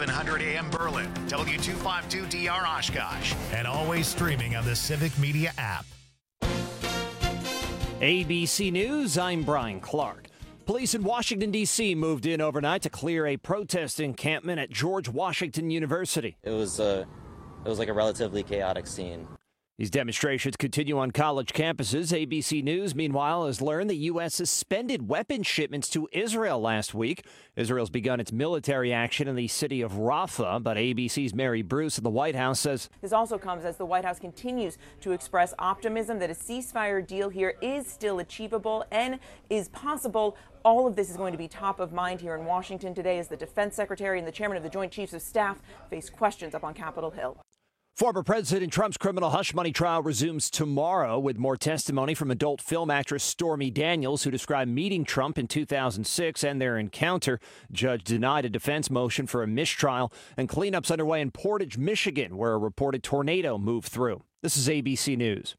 1100 AM Berlin, W252DR Oshkosh, and always streaming on the Civic Media app. ABC News, I'm Brian Clark. Police in Washington, D.C. moved in overnight to clear a protest encampment at George Washington University. It was like a relatively chaotic scene. These demonstrations continue on college campuses. ABC News, meanwhile, has learned the U.S. suspended weapons shipments to Israel last week. Israel's begun its military action in the city of Rafah, but ABC's Mary Bruce at the White House says this also comes as the White House continues to express optimism that a ceasefire deal here is still achievable and is possible. All of this is going to be top of mind here in Washington today as the defense secretary and the chairman of the Joint Chiefs of Staff face questions up on Capitol Hill. Former President Trump's criminal hush money trial resumes tomorrow with more testimony from adult film actress Stormy Daniels, who described meeting Trump in 2006 and their encounter. Judge denied a defense motion for a mistrial, and cleanups underway in Portage, Michigan, where a reported tornado moved through. This is ABC News.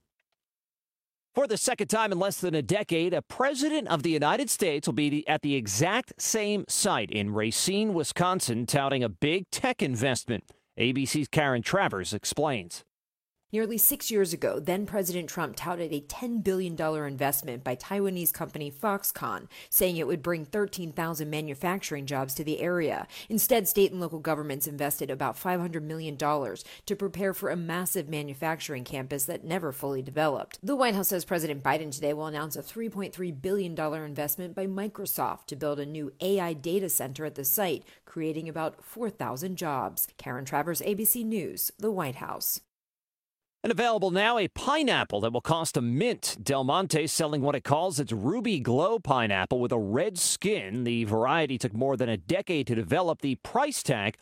For the second time in less than a decade, a president of the United States will be at the exact same site in Racine, Wisconsin, touting a big tech investment. ABC's Karen Travers explains. Nearly 6 years ago, then-President Trump touted a $10 billion investment by Taiwanese company Foxconn, saying it would bring 13,000 manufacturing jobs to the area. Instead, state and local governments invested about $500 million to prepare for a massive manufacturing campus that never fully developed. The White House says President Biden today will announce a $3.3 billion investment by Microsoft to build a new AI data center at the site, creating about 4,000 jobs. Karen Travers, ABC News, the White House. And available now, a pineapple that will cost a mint. Del Monte selling what it calls its Ruby Glow pineapple with a red skin. The variety took more than a decade to develop. The price tag,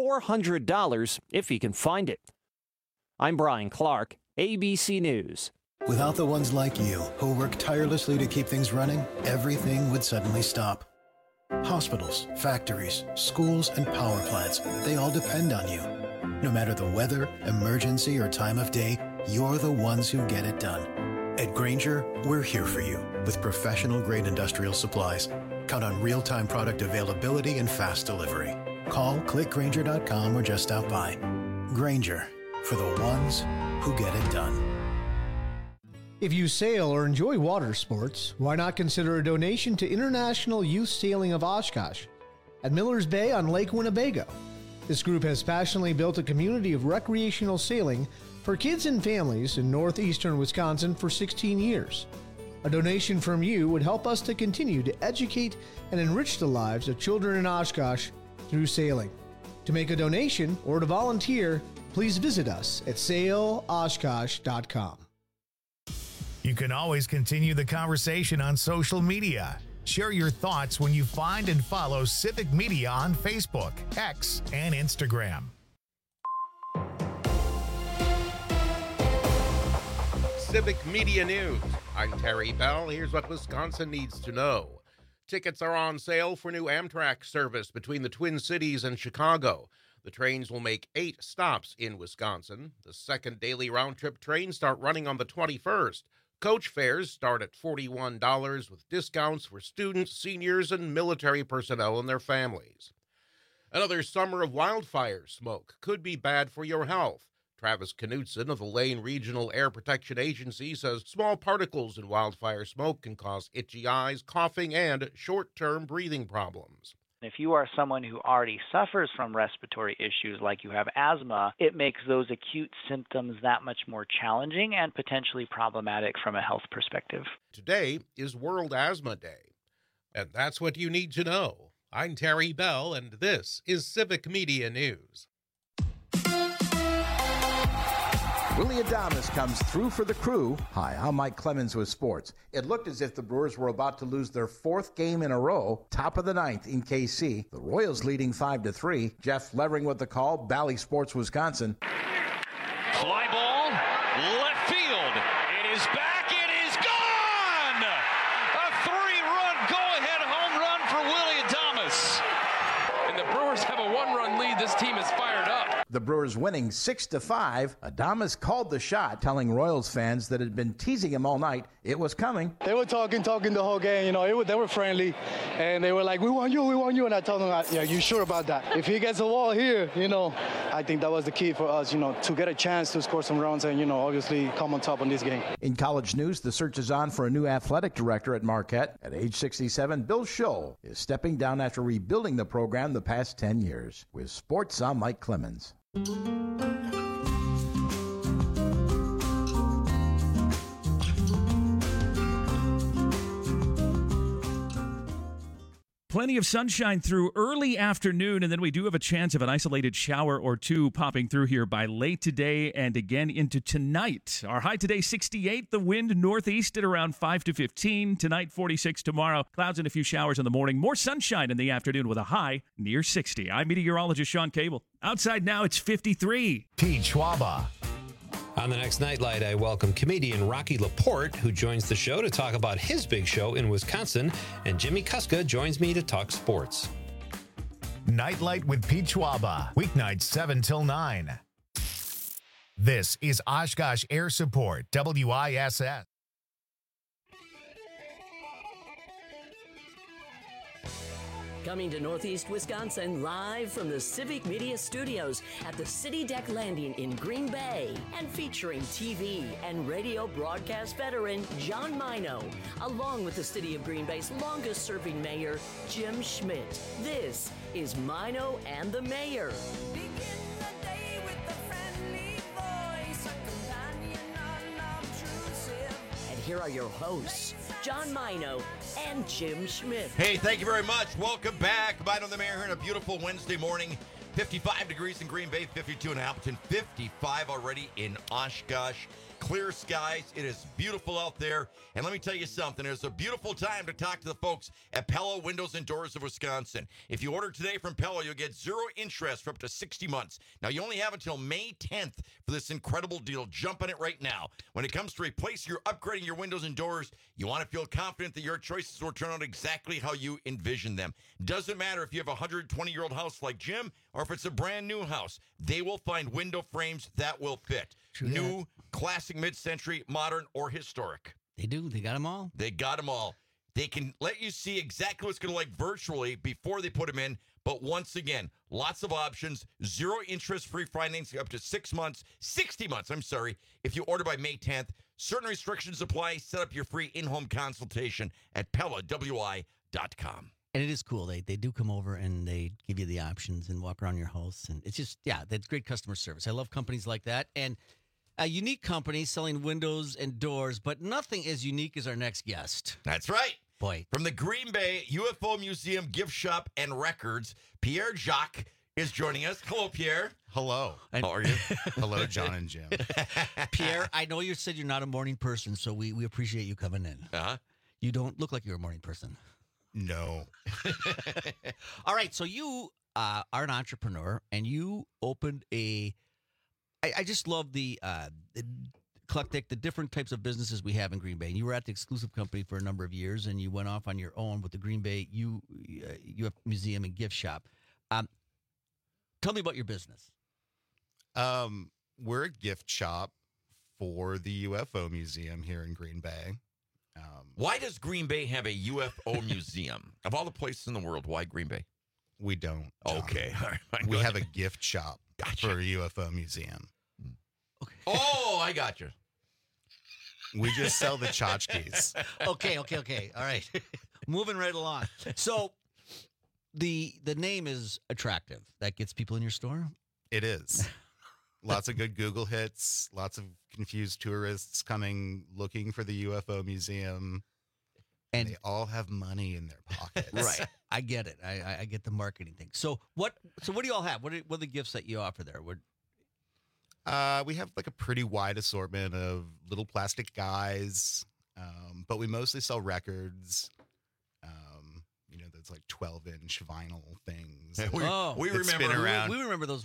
$400 if you can find it. I'm Brian Clark, ABC News. Without the ones like you who work tirelessly to keep things running, everything would suddenly stop. Hospitals, factories, schools, and power plants, they all depend on you. No matter the weather, emergency, or time of day, you're the ones who get it done. At Grainger, we're here for you with professional-grade industrial supplies. Count on real-time product availability and fast delivery. Call, click Grainger.com, or just stop by. Grainger, for the ones who get it done. If you sail or enjoy water sports, why not consider a donation to International Youth Sailing of Oshkosh at Millers Bay on Lake Winnebago. This group has passionately built a community of recreational sailing for kids and families in northeastern Wisconsin for 16 years. A donation from you would help us to continue to educate and enrich the lives of children in Oshkosh through sailing. To make a donation or to volunteer, please visit us at sailoshkosh.com. You can always continue the conversation on social media. Share your thoughts when you find and follow Civic Media on Facebook, X, and Instagram. Civic Media News. I'm Terry Bell. Here's what Wisconsin needs to know. Tickets are on sale for new Amtrak service between the Twin Cities and Chicago. The trains will make 8 stops in Wisconsin. The second daily round-trip trains start running on the 21st. Coach fares start at $41 with discounts for students, seniors, and military personnel and their families. Another summer of wildfire smoke could be bad for your health. Travis Knutson of the Lane Regional Air Protection Agency says small particles in wildfire smoke can cause itchy eyes, coughing, and short-term breathing problems. If you are someone who already suffers from respiratory issues like you have asthma, it makes those acute symptoms that much more challenging and potentially problematic from a health perspective. Today is World Asthma Day, and that's what you need to know. I'm Terry Bell, and this is Civic Media News. Willie Adames comes through for the Crew. Hi, I'm Mike Clemens with sports. It looked as if the Brewers were about to lose their 4th game in a row, top of the 9th in KC. The Royals leading 5-3. Jeff Levering with the call, Bally Sports, Wisconsin. Fly ball, left field. It is back, it is gone! A 3-run go-ahead home run for Willie Adames. And the Brewers have a 1-run lead. This team is fired up. The Brewers winning 6-5. Adames called the shot, telling Royals fans that had been teasing him all night. It was coming. They were talking the whole game. They were friendly, and they were like, we want you. And I told them, yeah, you sure about that? If he gets a wall here, I think that was the key for us, to get a chance to score some runs and, obviously come on top on this game. In college news, the search is on for a new athletic director at Marquette. At age 67, Bill Scholl is stepping down after rebuilding the program the past 10 years. With sports, I'm Mike Clemens. Plenty of sunshine through early afternoon, and then we do have a chance of an isolated shower or two popping through here by late today and again into tonight. Our high today, 68. The wind northeast at around 5 to 15. Tonight, 46 tomorrow. Clouds and a few showers in the morning. More sunshine in the afternoon with a high near 60. I'm meteorologist Sean Cable. Outside now, it's 53. Pete Schwaba. On the next Nightlight, I welcome comedian Rocky Laporte, who joins the show to talk about his big show in Wisconsin, and Jimmy Kuska joins me to talk sports. Nightlight with Pete Schwaba, weeknights 7 till 9. This is Oshkosh Air Support, WISS. Coming to Northeast Wisconsin live from the Civic Media Studios at the City Deck Landing in Green Bay, and featuring TV and radio broadcast veteran John Mino, along with the City of Green Bay's longest-serving mayor, Jim Schmidt. This is Mino and the Mayor. And here are your hosts, John Mino and Jim Schmidt. Hey, thank you very much. Welcome back. Mino the Mayor here on a beautiful Wednesday morning. 55 degrees in Green Bay, 52 in Appleton, 55 already in Oshkosh. Clear skies. It is beautiful out there. And let me tell you something. It's a beautiful time to talk to the folks at Pella Windows and Doors of Wisconsin. If you order today from Pella, you'll get 0 interest for up to 60 months. Now, you only have until May 10th for this incredible deal. Jump on it right now. When it comes to replacing or upgrading your windows and doors, you want to feel confident that your choices will turn out exactly how you envision them. Doesn't matter if you have a 120-year-old house like Jim or if it's a brand new house. They will find window frames that will fit. New, classic, mid-century, modern, or historic. They do. They got them all. They got them all. They can let you see exactly what it's going to look like virtually before they put them in. But once again, lots of options. 0 interest, free financing up to 6 months, 60 months, I'm sorry, if you order by May 10th. Certain restrictions apply. Set up your free in-home consultation at PellaWI.com. And it is cool. They do come over and they give you the options and walk around your house. And it's just, yeah, that's great customer service. I love companies like that. And a unique company selling windows and doors, but nothing as unique as our next guest. That's right. Boy. From the Green Bay UFO Museum Gift Shop and Records, Pierre Jacques is joining us. Hello, Pierre. Hello. How are you? Hello, John and Jim. Pierre, I know you said you're not a morning person, so we appreciate you coming in. Uh-huh. You don't look like you're a morning person. No. All right, so you are an entrepreneur, and you opened I just love the eclectic, the different types of businesses we have in Green Bay. And you were at the exclusive company for a number of years, and you went off on your own with the Green Bay UFO Museum and Gift Shop. Tell me about your business. We're a gift shop for the UFO Museum here in Green Bay. Why does Green Bay have a UFO museum? Of all the places in the world, why Green Bay? We don't. John. Okay. All right. We have a gift shop for a UFO museum. Okay. Oh, I got you. We just sell the tchotchkes. Okay. All right. Moving right along. So the name is attractive. That gets people in your store? It is. Lots of good Google hits, lots of confused tourists coming looking for the UFO museum. And they all have money in their pockets. Right. I get it. I get the marketing thing. So what do you all have? What are the gifts that you offer there? We have like a pretty wide assortment of little plastic guys, but we mostly sell records. Those like 12-inch vinyl things. We remember around. We remember those.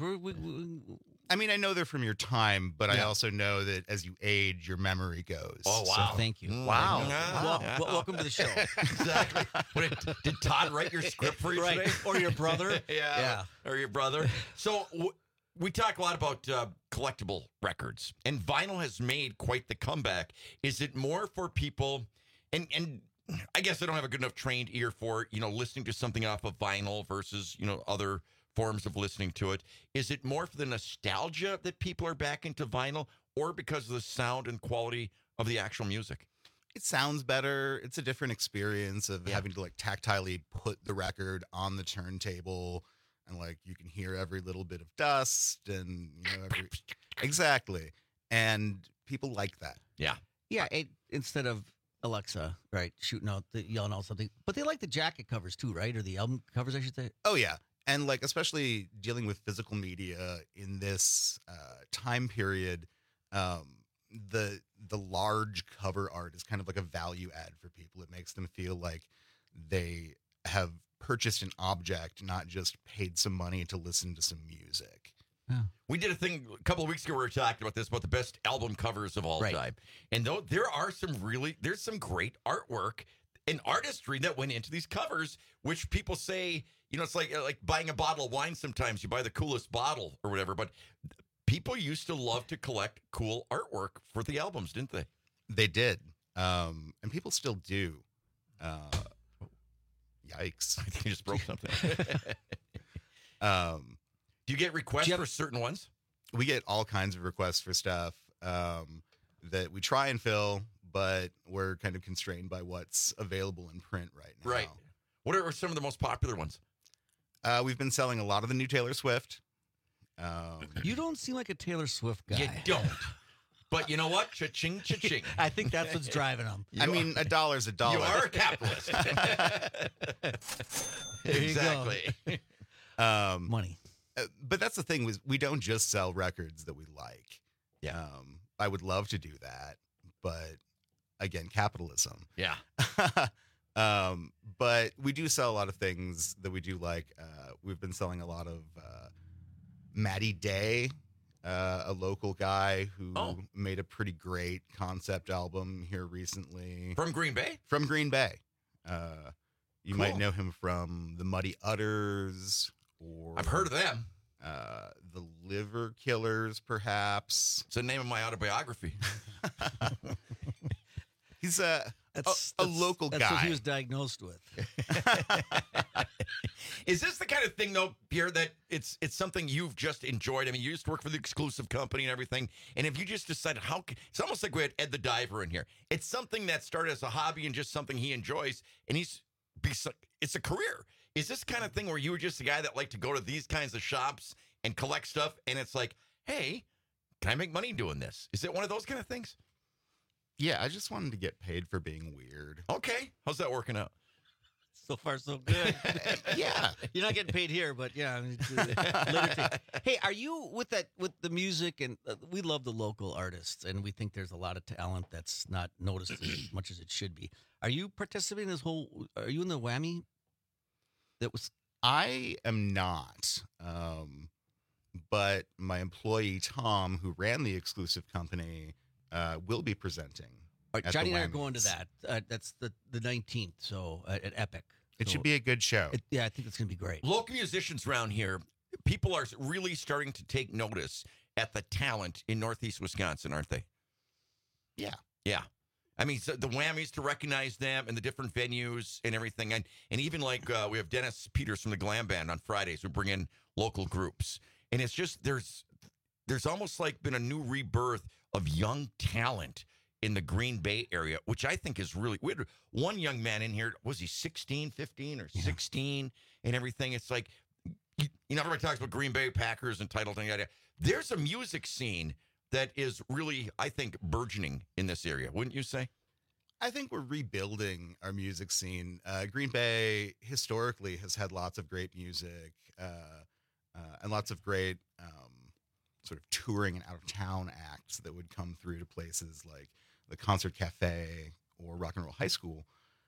I mean, I know they're from your time, but I also know that as you age, your memory goes. Oh, wow. So, thank you. Wow. Welcome to the show. Exactly. Did Todd write your script for you today? Or your brother? Yeah. Or your brother. So We talk a lot about collectible records, and vinyl has made quite the comeback. Is it more for people, and I guess I don't have a good enough trained ear for, listening to something off of vinyl versus, other forms of listening to it. Is it more for the nostalgia that people are back into vinyl, or because of the sound and quality of the actual music? It sounds better. It's a different experience of having to like tactilely put the record on the turntable, and like you can hear every little bit of dust and exactly. And people like that. Yeah. Yeah. Instead of Alexa, right, yelling out something, but they like the jacket covers too, right? Or the album covers, I should say. Oh yeah. And like, especially dealing with physical media in this time period, the large cover art is kind of like a value add for people. It makes them feel like they have purchased an object, not just paid some money to listen to some music. Yeah. We did a thing a couple of weeks ago. We were talking about this, about the best album covers of all time. And though there are there's some great artwork and artistry that went into these covers, which people say, it's like buying a bottle of wine. Sometimes you buy the coolest bottle or whatever, but people used to love to collect cool artwork for the albums, didn't they? They did. And people still do. Yikes. I think you just broke something. Do you get requests for certain ones? We get all kinds of requests for stuff that we try and fill, but we're kind of constrained by what's available in print right now. Right. What are some of the most popular ones? We've been selling a lot of the new Taylor Swift. You don't seem like a Taylor Swift guy. You don't. But you know what? Cha-ching, cha-ching. I think that's what's driving them. I mean, a dollar's a dollar. You are a capitalist. Exactly. Money. But that's the thing, was we don't just sell records that we like. Yeah. I would love to do that, but again, capitalism. Yeah. But we do sell a lot of things that we do like. We've been selling a lot of Matty Day, a local guy who made a pretty great concept album here recently. From Green Bay? From Green Bay. You Cool. might know him from the Muddy Utters, or I've heard of them. The Liver Killers, perhaps. It's the name of my autobiography. He's a local guy. That's what he was diagnosed with. Is this the kind of thing, though, Pierre, that it's something you've just enjoyed? I mean, you used to work for the exclusive company and everything, and if you just decided it's almost like we had Ed the Diver in here. It's something that started as a hobby and just something he enjoys, and it's a career. Is this kind of thing where you were just a guy that liked to go to these kinds of shops and collect stuff, and it's like, hey, can I make money doing this? Is it one of those kind of things? Yeah, I just wanted to get paid for being weird. Okay. How's that working out? So far, so good. Yeah. You're not getting paid here, but yeah. I mean, later. Hey, are you with the music? And we love the local artists, and we think there's a lot of talent that's not noticed as much as it should be. Are you participating in this whole? Are you in the Whammy? I am not. But my employee Tom, who ran the exclusive company, will be presenting. Johnny and I are going to that. That's the 19th, so at Epic. It should be a good show. I think it's going to be great. Local musicians around here, people are really starting to take notice at the talent in Northeast Wisconsin, aren't they? Yeah. Yeah. I mean, so the Whammies, to recognize them and the different venues and everything. And even like we have Dennis Peters from the Glam Band on Fridays who bring in local groups. And it's just, there's almost like been a new rebirth of young talent in the Green Bay area, which I think is really, we had one young man in here, was he 16, 15 or 16 and everything. It's like, everybody talks about Green Bay Packers and title thing. There's a music scene that is really, I think, burgeoning in this area. Wouldn't you say? I think we're rebuilding our music scene. Green Bay historically has had lots of great music and lots of great sort of touring and out-of-town acts that would come through to places like the Concert Cafe or Rock and Roll High School.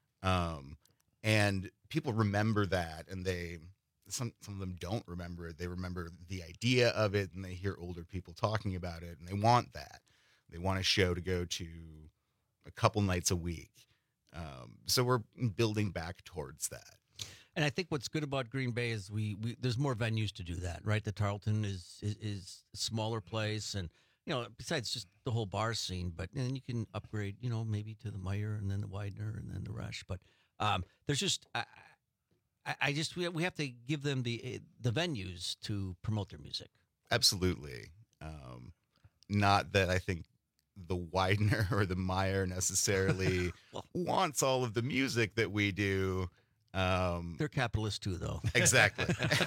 And people remember that, and some of them don't remember it. They remember the idea of it, and they hear older people talking about it, and they want that. They want a show to go to a couple nights a week. So we're building back towards that. And I think what's good about Green Bay is we there's more venues to do that, right? The Tarleton is a smaller place, and besides just the whole bar scene, but then you can upgrade, maybe to the Meyer and then the Widener and then the Rush. But there's just we have to give them the venues to promote their music. Absolutely. Not that I think the Widener or the Meyer necessarily wants all of the music that we do. They're capitalists too, though. Exactly.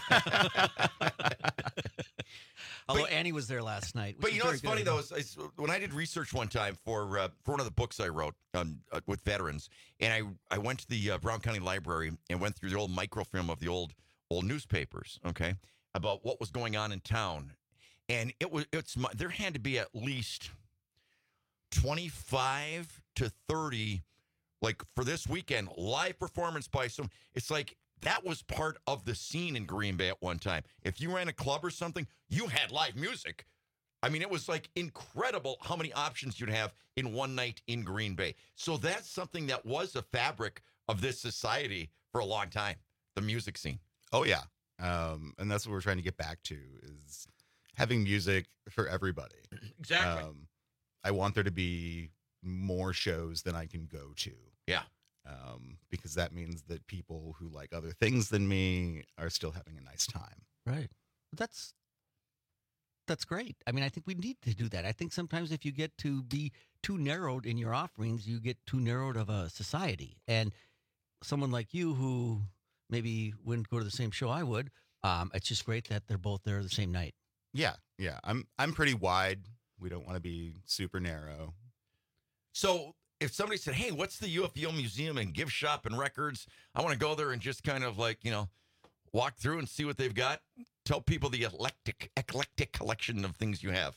Although Annie was there last night. But what's funny though is when I did research one time for one of the books I wrote with veterans, and I went to the Brown County Library and went through the old microfilm of the old newspapers, okay, about what was going on in town, and there had to be at least 25 to 30. Like for this weekend, live performance by some. It's like that was part of the scene in Green Bay at one time. If you ran a club or something, you had live music. I mean, it was like incredible how many options you'd have in one night in Green Bay. So that's something that was a fabric of this society for a long time, the music scene. Oh, yeah. And that's what we're trying to get back to is having music for everybody. Exactly. I want there to be more shows than I can go to. Yeah. Because that means that people who like other things than me are still having a nice time. Right. That's great. I mean, I think we need to do that. I think sometimes if you get to be too narrowed in your offerings, you get too narrowed of a society. And someone like you who maybe wouldn't go to the same show I would, it's just great that they're both there the same night. Yeah. Yeah. I'm pretty wide. We don't want to be super narrow. So if somebody said, hey, what's the UFO Museum and Gift Shop and Records? I want to go there and just kind of like, walk through and see what they've got. Tell people the eclectic collection of things you have.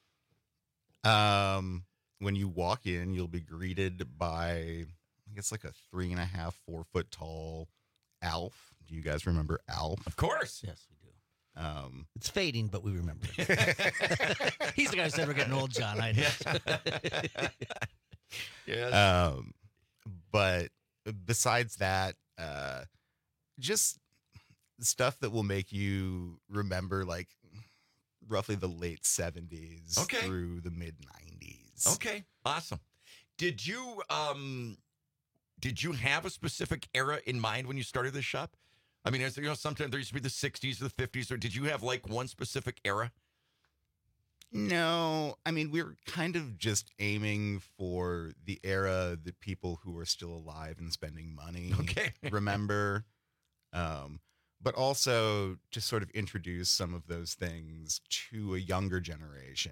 When you walk in, you'll be greeted by, I guess, like a 3.5, 4 foot tall Alf. Do you guys remember Alf? Of course. Yes, we do. It's fading, but we remember it. He's the guy who said we're getting old, John. I know. Yes. But besides that, just stuff that will make you remember like roughly the late 70s through the mid 90s. Okay. Awesome. Did you have a specific era in mind when you started this shop? I mean, sometimes there used to be the 60s or the 50s, or did you have like one specific era? No, I mean, we're kind of just aiming for the era that people who are still alive and spending money remember. But also just sort of introduce some of those things to a younger generation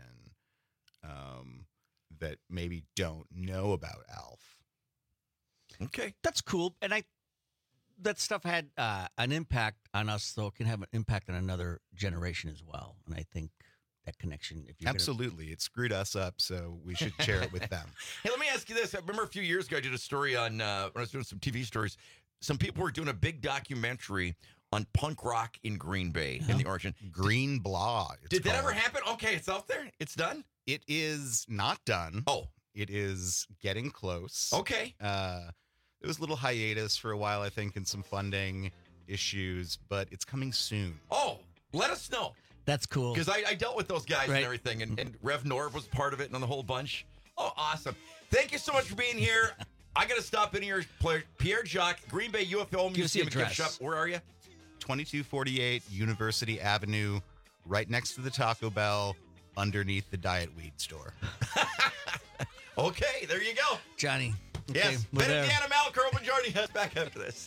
that maybe don't know about Alf. Okay. That's cool. And that stuff had an impact on us, though it can have an impact on another generation as well. And I think that connection. Absolutely. It screwed us up, so we should share it with them. Hey, let me ask you this. I remember a few years ago, I did a story on, when I was doing some TV stories, some people were doing a big documentary on punk rock in Green Bay in the origin. Green Blah. Did that ever happen? Okay, it's out there. It's done? It is not done. Oh. It is getting close. Okay. There was a little hiatus for a while, I think, and some funding issues, but it's coming soon. Oh, let us know. That's cool. Because I dealt with those guys and everything, and Rev Norv was part of it and the whole bunch. Oh, awesome. Thank you so much for being here. I got to stop in here. Pierre Jacques, Green Bay UFO Museum and Gift Shop. Where are you? 2248 University Avenue, right next to the Taco Bell, underneath the Diet Weed store. Okay, there you go. Johnny. Okay, yes. Ben and Deanna Malcolm joining us back after this.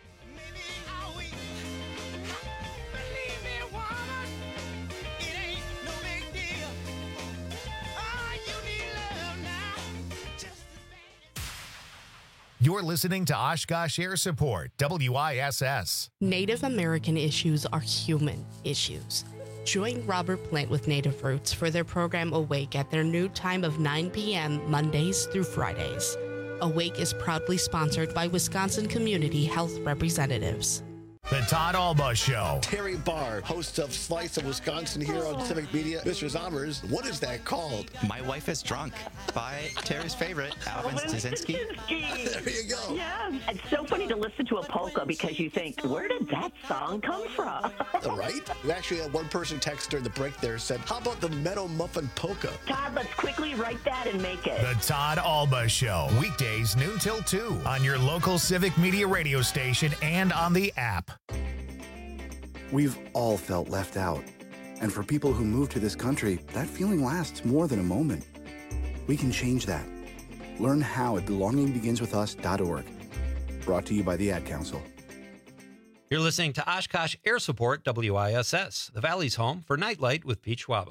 You're listening to Oshkosh Air Support, WISS. Native American issues are human issues. Join Robert Plant with Native Roots for their program Awake at their new time of 9 p.m. Mondays through Fridays. Awake is proudly sponsored by Wisconsin Community Health Representatives. The Todd Alba Show. Terry Barr, host of Slice of Wisconsin here on Civic Media. Mr. Zommers, what is that called? My Wife is Drunk by Terry's favorite, Alvin Staszynski. There you go. Yeah, it's so funny to listen to a polka because you think, where did that song come from? Right? We actually had one person text during the break there said, how about the Meadow Muffin Polka? Todd, let's quickly write that and make it. The Todd Alba Show. Weekdays noon till 2 on your local Civic Media radio station and on the app. We've all felt left out. And for people who move to this country, that feeling lasts more than a moment. We can change that. Learn how at belongingbeginswithus.org. Brought to you by the Ad Council. You're listening to Oshkosh Air Support WISS, the Valley's home for Nightlight with Pete Schwaba.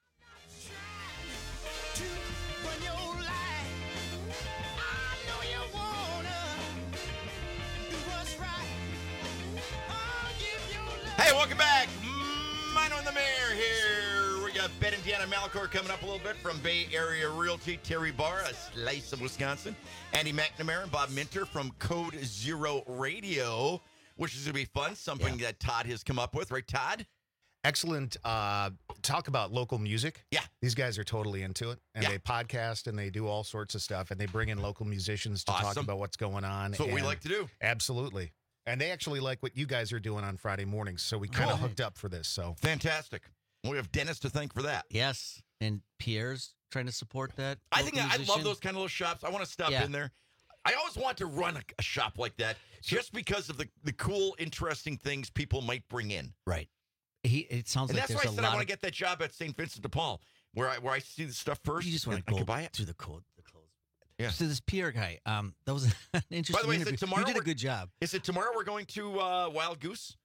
Hey, welcome back. Mino and the Mayor here. We got Ben and Deanna Malcor coming up a little bit from Bay Area Realty. Terry Barr, a slice of Wisconsin. Andy McNamara and Bob Minter from Code Zero Radio, which is going to be fun. Something that Todd has come up with. Right, Todd? Excellent. Talk about local music. Yeah. These guys are totally into it. And they podcast and they do all sorts of stuff. And they bring in local musicians to talk about what's going on. That's what we like to do. Absolutely. And they actually like what you guys are doing on Friday mornings, so we kind of hooked up for this. So fantastic. We have Dennis to thank for that. Yes, and Pierre's trying to support that. I think I love those kind of little shops. I want to stop in there. I always want to run a shop like that just because of the cool, interesting things people might bring in. Right. It sounds and like that's why I said I want to get that job at St. Vincent de Paul, where I see the stuff first. You just want to go buy it through the clothes. Yeah. So this Pierre guy, that was an interesting By the way, interview. is it tomorrow? You did a good job. Is it tomorrow we're going to Wild Goose?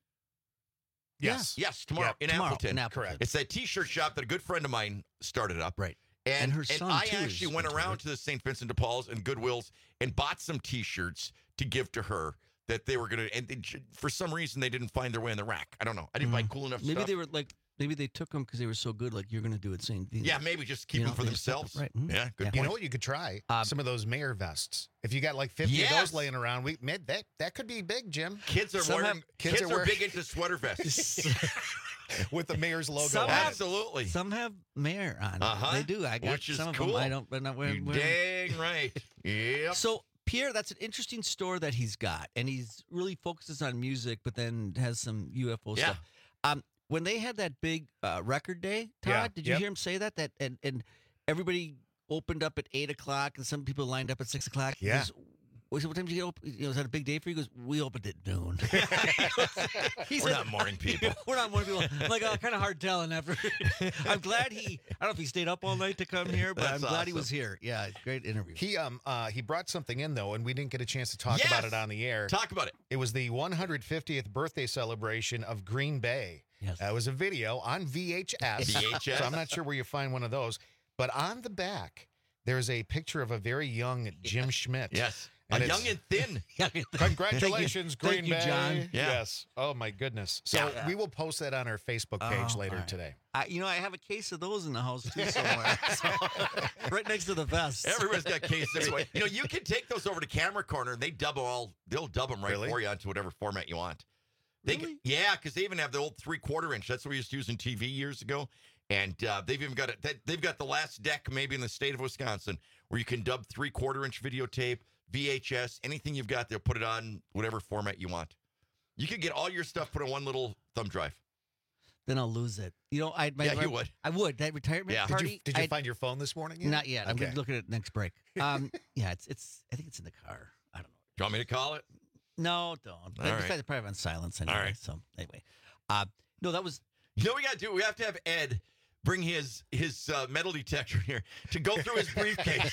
Yes. Yes, tomorrow in Appleton. Correct. It's that T-shirt shop that a good friend of mine started up. Right. And her son, I too, actually is went into around it. to the St. Vincent de Paul's and Goodwill's and bought some T-shirts to give to her that they were going to, and for some reason they didn't find their way in the rack. I don't know. I didn't buy cool enough Maybe stuff. they were like, maybe they took them because they were so good. Like you're going to do it same thing. Yeah, maybe just keep them for they just took themselves. them, right. Yeah, good You point. know what you could try? Some of those mayor vests. If you got like 50 of Yes. those laying around, that could be big, Jim. Kids are wearing. Kids are big into sweater vests. With the mayor's logo Some on have- it. Absolutely. Some have mayor on. Uh-huh. They do. I got Which is some of cool. them. I don't. But not wearing. You're dang right. Yep. So Pierre, that's an interesting store that he's got, and he's really focuses on music, but then has some UFO Yeah. stuff. When they had that big record day, Todd, Yeah. did you hear him say that? And everybody opened up at 8:00, and some people lined up at 6:00. He Yeah. goes, "What time did you get open? Was that a big day for you?" He goes, "We opened at noon." We're not morning people. We're not morning people. I'm like, kind of hard telling after. I'm glad I don't know if he stayed up all night to come here, but That's I'm glad he was awesome. here. Yeah, great interview. He brought something in though, and we didn't get a chance to talk Yes! about it on the air. Talk about it. It was the 150th birthday celebration of Green Bay. Yes. It was a video on VHS. VHS. So I'm not sure where you find one of those. But on the back, there's a picture of a very young Jim Schmidt. Yes. And Young it's- and thin. Congratulations, Thank you, Green Bay. John. Yeah. Yes. Oh, my goodness. So we will post that on our Facebook page Oh, later all right. today. I have a case of those in the house too somewhere, So, right next to the vest. Everybody's got cases. You can take those over to Camera Corner and they'll dub them right Really? for you onto whatever format you want. Really? Yeah, because they even have the old 3/4 inch. That's what we used to use in TV years ago. And they've even got it. They've got the last deck maybe in the state of Wisconsin where you can dub 3/4 inch videotape, VHS, anything you've got. They'll put it on whatever format you want. You could get all your stuff put on one little thumb drive. Then I'll lose it. You know, you would. I would. That retirement Yeah. party. Did you find your phone this morning yet? Not yet. I'm Okay. going to look at it next break. Yeah, it's. I think it's in the car. I don't know. Do you want me to call it? No, don't. All Besides, right. probably on silence anyway. All right. So anyway, no, that was. You know what we got to do? We have to have Ed bring his metal detector here to go through his briefcase.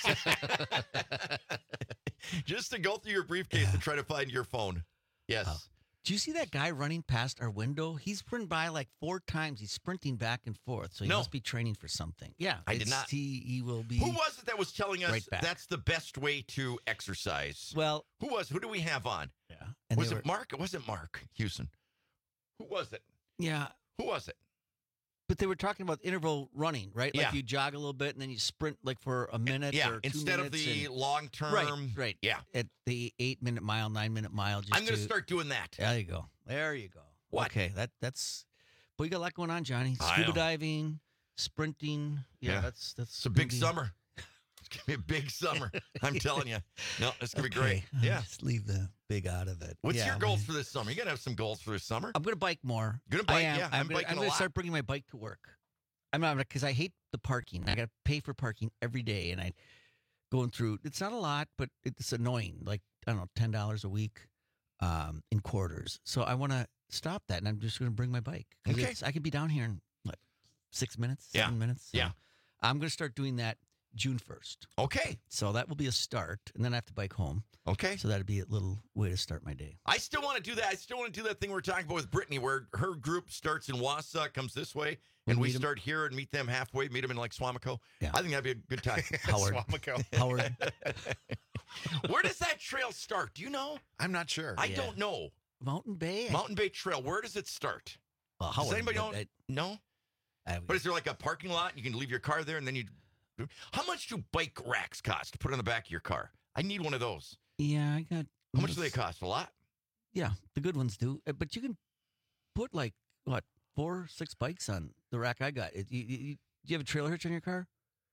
Just to go through your briefcase and try to find your phone. Yes. Do you see that guy running past our window? He's run by like 4 times. He's sprinting back and forth. So he No. must be training for something. Yeah, I did not. He will be. Who was it that was telling us right back. that's the best way to exercise? Well, Who do we have on? yeah. And Was they it were- Mark? It wasn't Mark Houston. Who was it? Yeah. Who was it? But they were talking about interval running, right? Like Yeah. you jog a little bit and then you sprint like for a minute Yeah, or 2 instead of minutes the and- long term. Right. Yeah. At the 8-minute mile, 9-minute mile. Just I'm going to start doing that. There you go. There you go. What? Okay, that's. But you got a lot going on, Johnny. I Scuba know. diving, sprinting. Yeah, that's. It's a big summer. It's gonna be a big summer. I'm telling you. No, it's gonna be great. Yeah. Just leave the big out of it. What's your goals for this summer? You gotta have some goals for this summer. I'm gonna bike more. Gonna bike? I am. Yeah, I'm biking a gonna lot. start bringing my bike to work. I'm not because I hate the parking. I got to pay for parking every day, and I going through. It's not a lot, but it's annoying. Like I don't know, $10 a week in quarters. So I want to stop that, and I'm just going to bring my bike. Okay. I can be down here in 6 minutes, 7 minutes. So Yeah. I'm going to start doing that June 1st. Okay. So that will be a start, and then I have to bike home. Okay. So that'd be a little way to start my day. I still want to do that. I still want to do that thing we were talking about with Brittany, where her group starts in Wausau, comes this way, and we start here and meet them halfway, meet them in like Swamico. Yeah. I think that'd be a good time. Howard. Howard. Where does that trail start? Do you know? I'm not sure. I don't know. Mountain Bay? Mountain Bay Trail. Where does it start? Well, Does Howard, anybody but know? No? But is there like a parking lot? You can leave your car there and then you... How much do bike racks cost to put on the back of your car? I need one of those. Yeah, I got... How much do they cost? A lot? Yeah, the good ones do. But you can put 4 or 6 bikes on the rack I got. Do you have a trailer hitch on your car?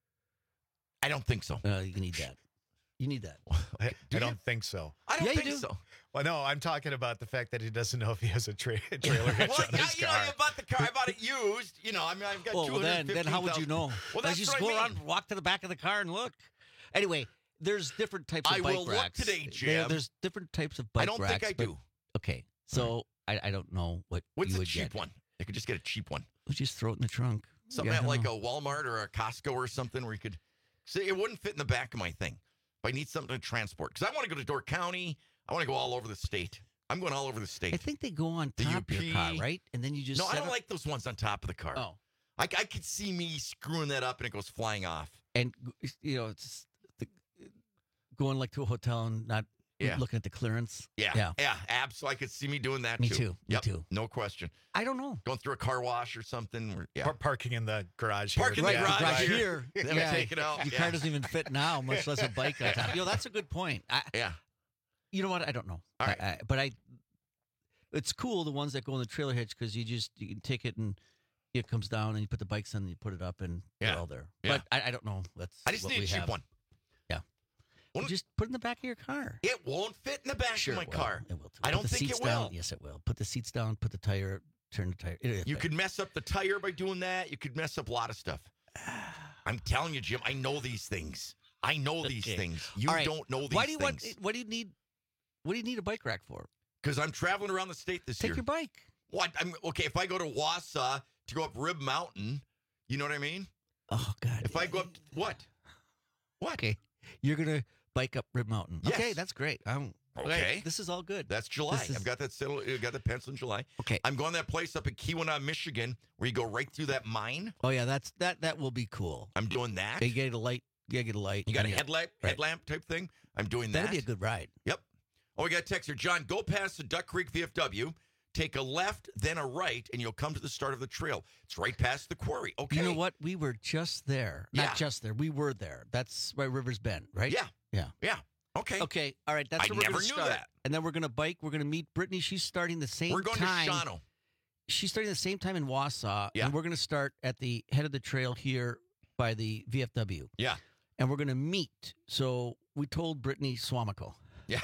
I don't think so. You need that. You need that. I don't think so. I don't Yeah, you think do. so. Well, no, I'm talking about the fact that he doesn't know if he has a trailer hitch Well, on his you know, car. you bought the car. I bought it used. You know, I mean, I've got Well, then how would you know? Well, Let's that's just what go I mean. around, walk to the back of the car, and look. Anyway, there's different types of I bike will look racks. today, Jim. There's different types of bike I don't racks. think I but- do. Okay, so I don't know what What's you a would cheap get. one? You could just get a cheap one. Let's just throw it in the trunk. Something Yeah, I at don't like know. a Walmart or a Costco or something where you could see it wouldn't fit in the back of my thing. But I need something to transport because I want to go to Door County. I want to go all over the state. I'm going all over the state. I think they go on The top of your car, UP. right? And then you just No, I set don't up- like those ones on top of the car. Oh. I could see me screwing that up and it goes flying off. And it's going like to a hotel and not looking at the clearance. Yeah. Absolutely. I could see me doing that Me too. too. Me Yep, too. No question. I don't know. Going through a car wash or something. Or, yeah. Parking in the garage. Park in the here. garage Right here. here. Then we take it out. Your Yeah. car doesn't even fit now, much less a bike on top. That's a good point. Yeah. You know what? I don't know. All right. But it's cool, the ones that go in the trailer hitch, because you can take it and it comes down and you put the bikes in and you put it up and they're all there. Yeah. But I don't know. That's I just what need a we cheap have. one. Yeah. Well, Just put it in the back of your car. It won't fit in the back Sure of my it will. car. It will too. I Put don't the think seats it will. down. Yes, it will. Put the seats down, put the tire, turn the tire. You could mess up the tire by doing that. You could mess up a lot of stuff. I'm telling you, Jim, I know these things. I know these Okay. things. You All right. don't know these Why do you things. What do you need? What do you need a bike rack for? Because I'm traveling around the state this year. Take your bike. What? Okay, if I go to Wausau to go up Rib Mountain, you know what I mean? Oh God. If I go up, what? What? Okay. You're gonna bike up Rib Mountain. Yes. Okay, that's great. Okay. This is all good. That's July. This is- I've got that settled. Got the pencil in July. Okay. I'm going to that place up in Keweenaw, Michigan, where you go right through that mine. Oh yeah, that will be cool. I'm doing that. You get a light. You gotta get a light. You got a Yeah. headlamp type thing. I'm doing that. That'd be a good ride. Yep. Oh, we got a text here. John, go past the Duck Creek VFW, take a left, then a right, and you'll come to the start of the trail. It's right past the quarry. Okay. You know what? We were just there. Yeah. Not just there. We were there. That's by Rivers Bend, right? Yeah. Yeah. Yeah. Okay. Okay. All right. That's I where we're never gonna knew start. that. And then we're gonna bike. We're gonna meet Brittany. She's starting the same. We're going time. to Shawano. She's starting the same time in Wausau. Yeah. And we're gonna start at the head of the trail here by the VFW. Yeah. And we're gonna meet. So we told Brittany Swamico. Yeah.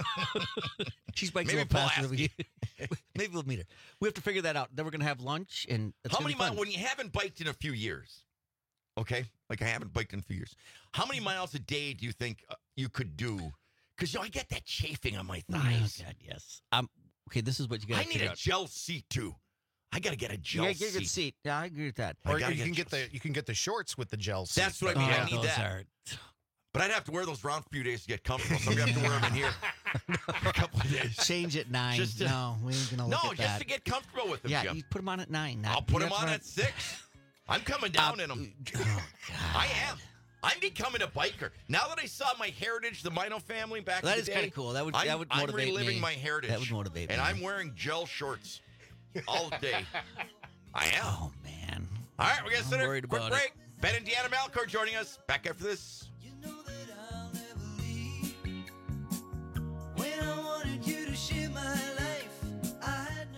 She's biking Maybe a little faster than Pulaski. we. Maybe we'll meet her. We have to figure that out. Then we're gonna have lunch and it's How gonna many be fun. miles, when you haven't biked in a few years, okay? Like I haven't biked in a few years. How many miles a day do you think you could do? Because, I get that chafing on my thighs. Oh, God, yes. Okay, this is what you got I to need a gel seat, too. I got to get a You gel gotta get a good seat. seat. Yeah, I agree with that. I Or gotta you get can get the shorts with the gel seat. That's what I mean. I need those that. are- But I'd have to wear those around a few days to get comfortable. So I'm going to have to wear them in here a couple of days. Change at 9. Just to- no, we ain't gonna look No, at just that. to get comfortable with them, yeah, Jim. you put them on at 9. I'll put them on at 6. I'm coming down in them. Oh, God. I am. I'm becoming a biker. Now that I saw my heritage, the Mino family back That in is the day. kinda cool. That would I'm motivate reliving me. my heritage. That would motivate and me. I'm wearing gel shorts all day. I am. Oh, man. All right, we're going to I'm send a worried quick about break. Ben and Deanna Malcor joining us. Back after this. When I wanted you to share my life, I had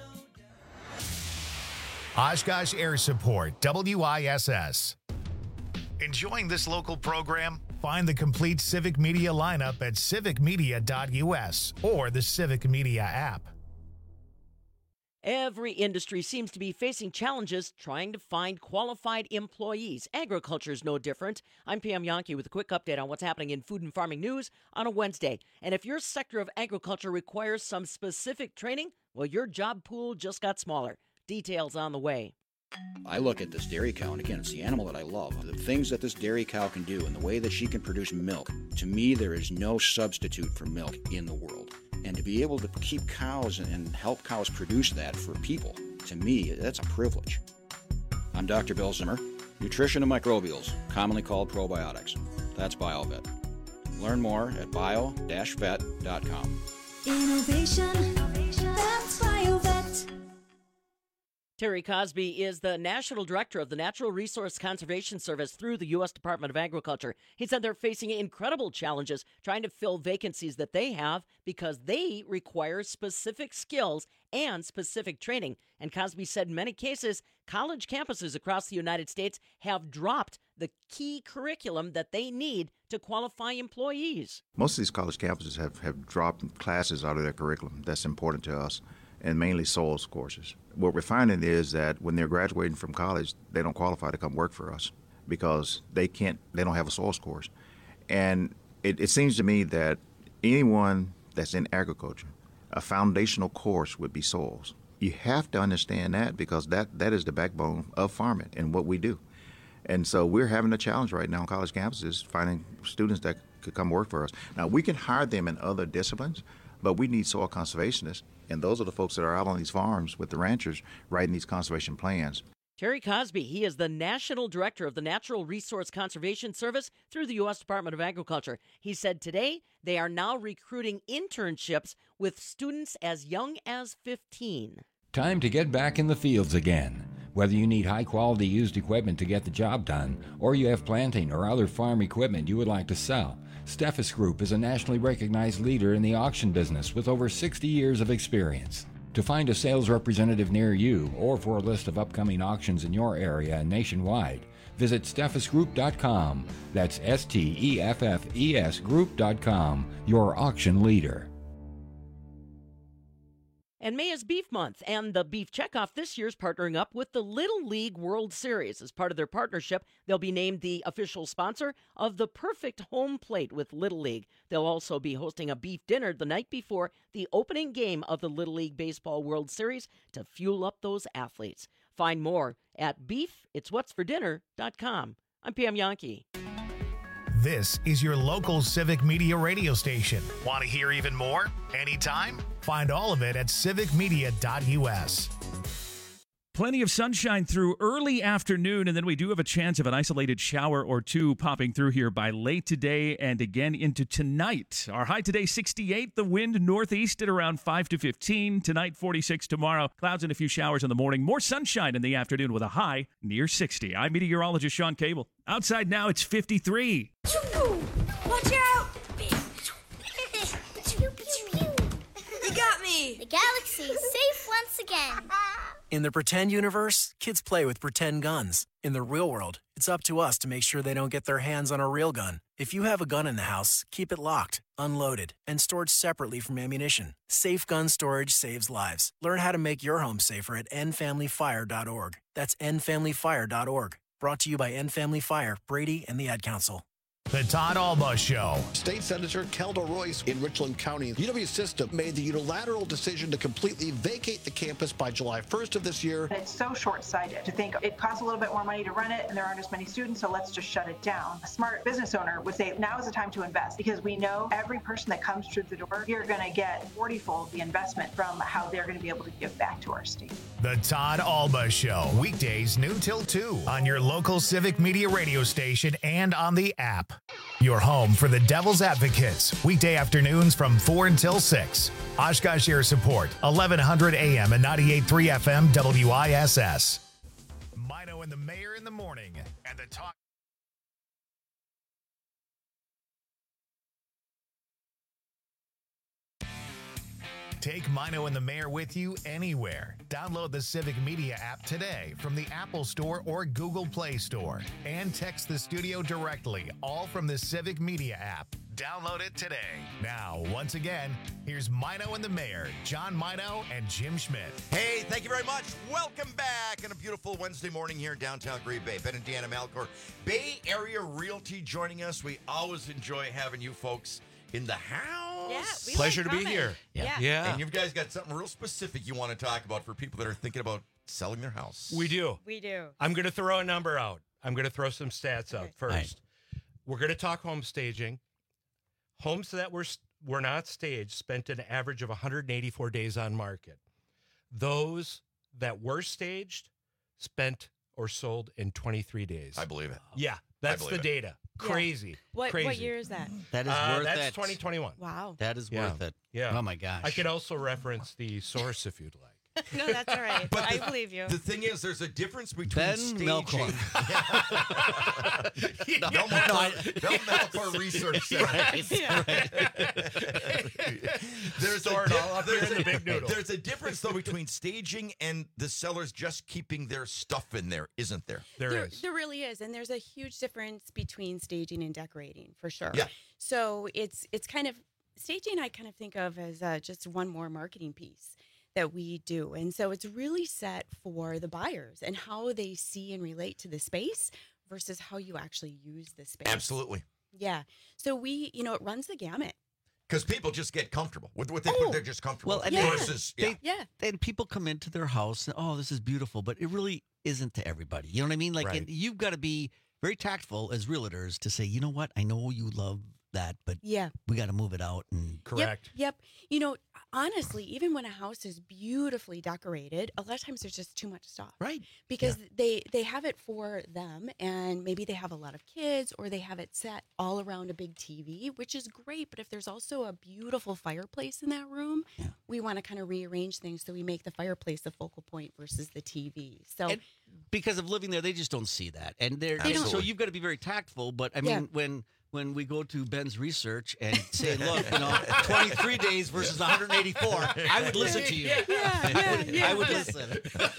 Oshkosh Air Support, WISS. Enjoying this local program? Find the complete Civic Media lineup at civicmedia.us or the Civic Media app. Every industry seems to be facing challenges trying to find qualified employees. Agriculture is no different. I'm Pam Yonke with a quick update on what's happening in food and farming news on a Wednesday. And if your sector of agriculture requires some specific training, well, your job pool just got smaller. Details on the way. I look at this dairy cow, and again, it's the animal that I love. The things that this dairy cow can do and the way that she can produce milk, to me, there is no substitute for milk in the world. And to be able to keep cows and help cows produce that for people, to me, that's a privilege. I'm Dr. Bill Zimmer, Nutrition and Microbials, commonly called probiotics. That's BioVet. Learn more at bio-vet.com. Innovation, that's BioVet. Terry Cosby is the National Director of the Natural Resource Conservation Service through the U.S. Department of Agriculture. He said they're facing incredible challenges trying to fill vacancies that they have because they require specific skills and specific training. And Cosby said in many cases, college campuses across the United States have dropped the key curriculum that they need to qualify employees. Most of these college campuses have dropped classes out of their curriculum that's important to us, and mainly soils courses. What we're finding is that when they're graduating from college, they don't qualify to come work for us because they don't have a soils course. And it seems to me that anyone that's in agriculture, a foundational course would be soils. You have to understand that because that is the backbone of farming and what we do. And so we're having a challenge right now on college campuses finding students that could come work for us. Now, we can hire them in other disciplines, but we need soil conservationists, and those are the folks that are out on these farms with the ranchers writing these conservation plans. Terry Cosby, he is the National Director of the Natural Resource Conservation Service through the U.S. Department of Agriculture. He said today they are now recruiting internships with students as young as 15. Time to get back in the fields again. Whether you need high-quality used equipment to get the job done, or you have planting or other farm equipment you would like to sell, Steffes Group is a nationally recognized leader in the auction business with over 60 years of experience. To find a sales representative near you or for a list of upcoming auctions in your area and nationwide, visit steffesgroup.com. That's STEFFES group.com, your auction leader. And May is Beef Month, and the Beef Checkoff this year is partnering up with the Little League World Series. As part of their partnership, they'll be named the official sponsor of the Perfect Home Plate with Little League. They'll also be hosting a beef dinner the night before the opening game of the Little League Baseball World Series to fuel up those athletes. Find more at beefitswhatsfordinner.com. I'm Pam Yonke. This is your local Civic Media radio station. Want to hear even more? Anytime? Find all of it at civicmedia.us. Plenty of sunshine through early afternoon, and then we do have a chance of an isolated shower or two popping through here by late today and again into tonight. Our high today, 68. The wind northeast at around 5 to 15. Tonight, 46 tomorrow. Clouds and a few showers in the morning. More sunshine in the afternoon with a high near 60. I'm meteorologist Sean Cable. Outside now, it's 53. Watch out! You got me! The galaxy is safe once again. In the pretend universe, kids play with pretend guns. In the real world, it's up to us to make sure they don't get their hands on a real gun. If you have a gun in the house, keep it locked, unloaded, and stored separately from ammunition. Safe gun storage saves lives. Learn how to make your home safer at endfamilyfire.org. That's endfamilyfire.org. Brought to you by End Family Fire, Brady, and the Ad Council. The Todd Alba Show. State Senator Kelda Royce in Richland County. UW System made the unilateral decision to completely vacate the campus by July 1st of this year. It's so short-sighted to think it costs a little bit more money to run it and there aren't as many students, so let's just shut it down. A smart business owner would say now is the time to invest because we know every person that comes through the door, you're going to get 40-fold the investment from how they're going to be able to give back to our state. The Todd Alba Show. Weekdays noon till 2 on your local Civic Media radio station and on the app. Your home for the Devil's Advocates. Weekday afternoons from 4 until 6. Oshkosh Air Support, 1100 AM and 98.3 FM WISS. Mino and the Mayor in the morning. And the talk. Take Mino and the Mayor with you anywhere. Download the Civic Media app today from the Apple Store or Google Play Store. And text the studio directly, all from the Civic Media app. Download it today. Now, once again, here's Mino and the Mayor, John Mino and Jim Schmidt. Hey, thank you very much. Welcome back on a beautiful Wednesday morning here in downtown Green Bay. Ben and Deanna Malcor, Bay Area Realty joining us. We always enjoy having you folks in the house. Yeah, we pleasure like to be coming. here. Yeah. And you guys got something real specific you want to talk about for people that are thinking about selling their house. We do. I'm going to throw a number out. I'm going to throw some stats out first. Right. We're going to talk home staging. Homes that were not staged spent an average of 184 days on market. Those that were staged spent or sold in 23 days. I believe it. Yeah, that's the data. Yeah. Crazy. What Crazy. year is that? That is worth that's it. 2021. Wow. That is worth it. Yeah. Oh my gosh. I could also reference the source if you'd like. No, that's all right. But I believe you. The thing is, there's a difference between Ben staging. Melchor. Bell Melchor Research Center. There's Store it all up here in the big noodle. There's a difference, though, between staging and the sellers just keeping their stuff in there, isn't there? There is. There really is, and there's a huge difference between staging and decorating, for sure. Yeah. So it's kind of staging. I kind of think of as just one more marketing piece that we do, and so it's really set for the buyers and how they see and relate to the space versus how you actually use the space. Absolutely. Yeah. So it runs the gamut. Because people just get comfortable with what they're just comfortable Well, with. and Versus, and people come into their house and, oh, this is beautiful, but it really isn't to everybody. You know what I mean? Like, Right. and you've got to be very tactful as realtors to say, you know what? I know you love that, but Yeah. we got to move it out. And Correct. Yep. Honestly, even when a house is beautifully decorated, a lot of times there's just too much stuff. Right. Because they have it for them, and maybe they have a lot of kids, or they have it set all around a big TV, which is great. But if there's also a beautiful fireplace in that room, we want to kind of rearrange things so we make the fireplace the focal point versus the TV. So And because of living there, they just don't see that. And They don't. so you've got to be very tactful. But I mean, when we go to Ben's research and say, look, 23 days versus 184, I would listen to you. I would listen.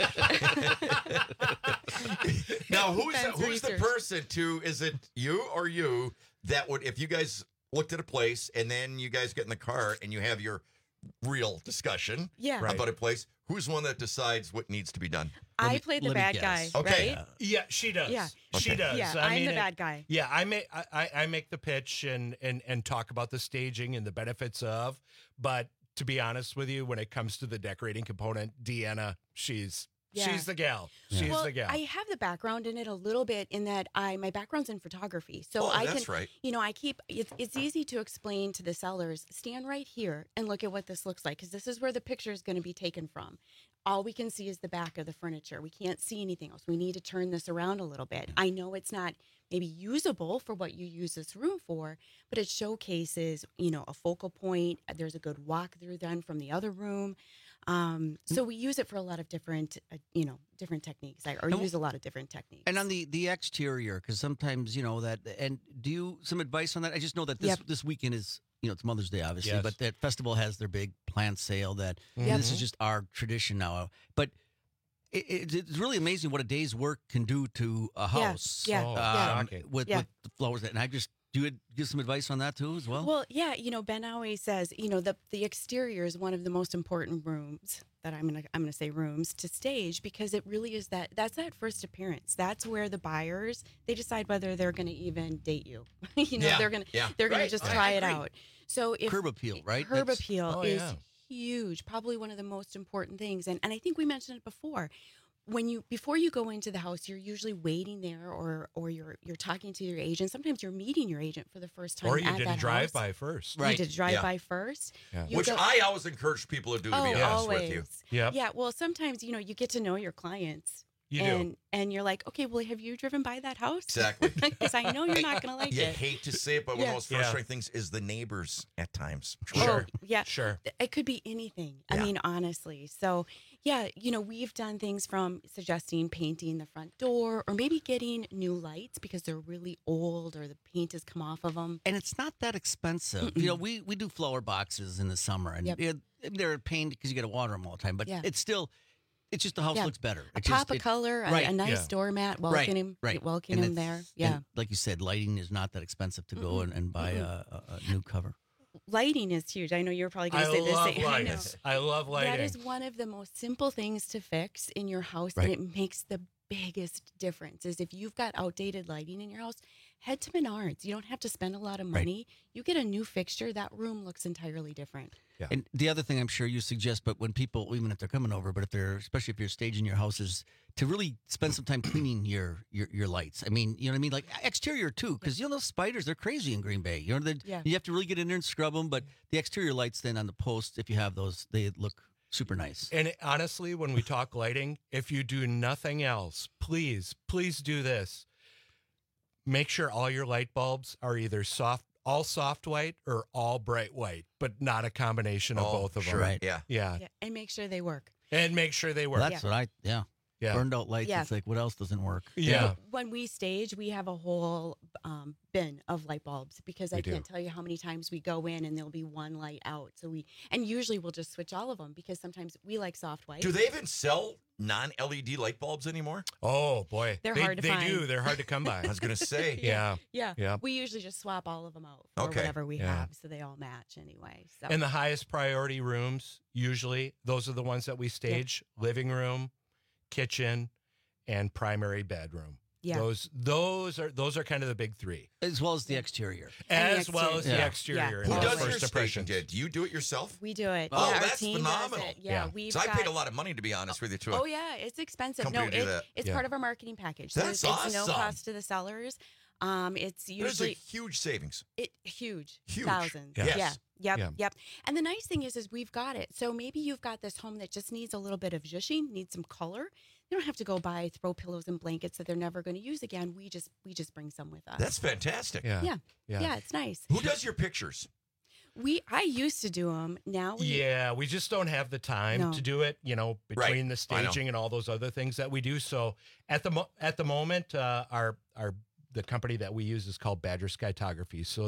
Now, who's Ben's the research. person is it you or you that would, if you guys looked at a place and then you guys get in the car and you have your real discussion about a place, who's one that decides what needs to be done? I play the bad guy, Okay. right? Yeah, she does. Yeah. She does. Yeah, I I'm mean, the bad guy. Yeah, I make the pitch and talk about the staging and the benefits of. But to be honest with you, when it comes to the decorating component, Deanna, she's the gal. She's Well, the gal. I have the background in it a little bit in that my background's in photography. So I that's can, right. I keep, it's easy to explain to the sellers, stand right here and look at what this looks like, because this is where the picture is going to be taken from. All we can see is the back of the furniture. We can't see anything else. We need to turn this around a little bit. I know it's not maybe usable for what you use this room for, but it showcases, a focal point. There's a good walkthrough then from the other room. So we use it for a lot of different, different techniques. I use a lot of different techniques. And on the exterior, because sometimes, that, and do you, some advice on that? I just know that this weekend is, it's Mother's Day, obviously, Yes. but that festival has their big plant sale that Yep. this is just our tradition now. But it's really amazing what a day's work can do to a house. With the flowers. And do you give some advice on that too as well? Well, yeah, Ben always says, the exterior is one of the most important rooms that I'm gonna say rooms to stage, because it really is that's that first appearance. That's where the buyers, they decide whether they're gonna even date you. They're gonna Right. just I try it agree. out. So if Curb appeal, right? Curb That's- appeal Oh, is yeah. huge, probably one of the most important things. And I think we mentioned it before. Before you go into the house, you're usually waiting there, or you're talking to your agent. Sometimes you're meeting your agent for the first time. Or you at did a that drive house. by first. You did drive by first. Yeah. You Which go- I always encourage people to do, to be honest always. with you. Yep. Yeah. Well, sometimes you get to know your clients. You do. And you're like, okay, well, have you driven by that house? Exactly. Because I know you're not going to like You it. hate to say it, but one of the most Yeah. frustrating things is the neighbors at times. Oh, yeah. Sure. It could be anything. I Yeah. mean, honestly. So, Yeah, we've done things from suggesting painting the front door or maybe getting new lights because they're really old or the paint has come off of them. And it's not that expensive. We do flower boxes in the summer, and they're a pain because you got to water them all the time. But it's just the house looks better. A pop of color, a nice doormat, welcoming him there. Yeah. And like you said, lighting is not that expensive to go and buy a new cover. Lighting is huge. I know you're probably going to say this. I love lighting. That is one of the most simple things to fix in your house, and it makes the biggest difference. Is if you've got outdated lighting in your house, head to Menards. You don't have to spend a lot of money. You get a new fixture, that room looks entirely different. Yeah. And the other thing I'm sure you suggest, but when people, even if they're coming over, but especially if you're staging your house, is to really spend some time cleaning your lights. I mean, you know what I mean? Like exterior too, because those spiders, they're crazy in Green Bay. You have to really get in there and scrub them, but the exterior lights then on the post, if you have those, they look super nice. And honestly, when we talk lighting, if you do nothing else, please do this. Make sure all your light bulbs are either all soft white or all bright white, but not a combination of both of them. Right. Yeah. And make sure they work. Well, that's what burned out lights. It's like, what else doesn't work? Yeah. When we stage, we have a whole bin of light bulbs because I can't tell you how many times we go in and there'll be one light out. And usually we'll just switch all of them because sometimes we like soft white. Do they even sell non-LED light bulbs anymore? Oh boy, they're hard to find. They do. They're hard to come by. I was going to say. Yeah. We usually just swap all of them out for whatever we have, so they all match anyway. So. And the highest priority rooms, usually, those are the ones that we stage: living room, kitchen, and primary bedroom. Yeah. Those are kind of the big three. As well as the exterior. As well as the exterior. Who does your staging? Do you do it yourself? We do it. Oh, our that's team phenomenal. does it. Yeah. So I paid a lot of money, to be honest with you, too. Oh, yeah. It's expensive. Company to do that. It's part of our marketing package. That's awesome. It's no cost to the sellers. It's usually... There's a huge savings. Huge. Huge. Thousands. Yes. Yep. And the nice thing is we've got it. So maybe you've got this home that just needs a little bit of zhuzhing, needs some color. You don't have to go buy throw pillows and blankets that they're never going to use again. We just bring some with us. That's fantastic. Yeah, it's nice. Who does your pictures? I used to do them. Now we just don't have the time to do it. Between the staging and all those other things that we do. So at the moment, the company that we use is called Badger Skytography. So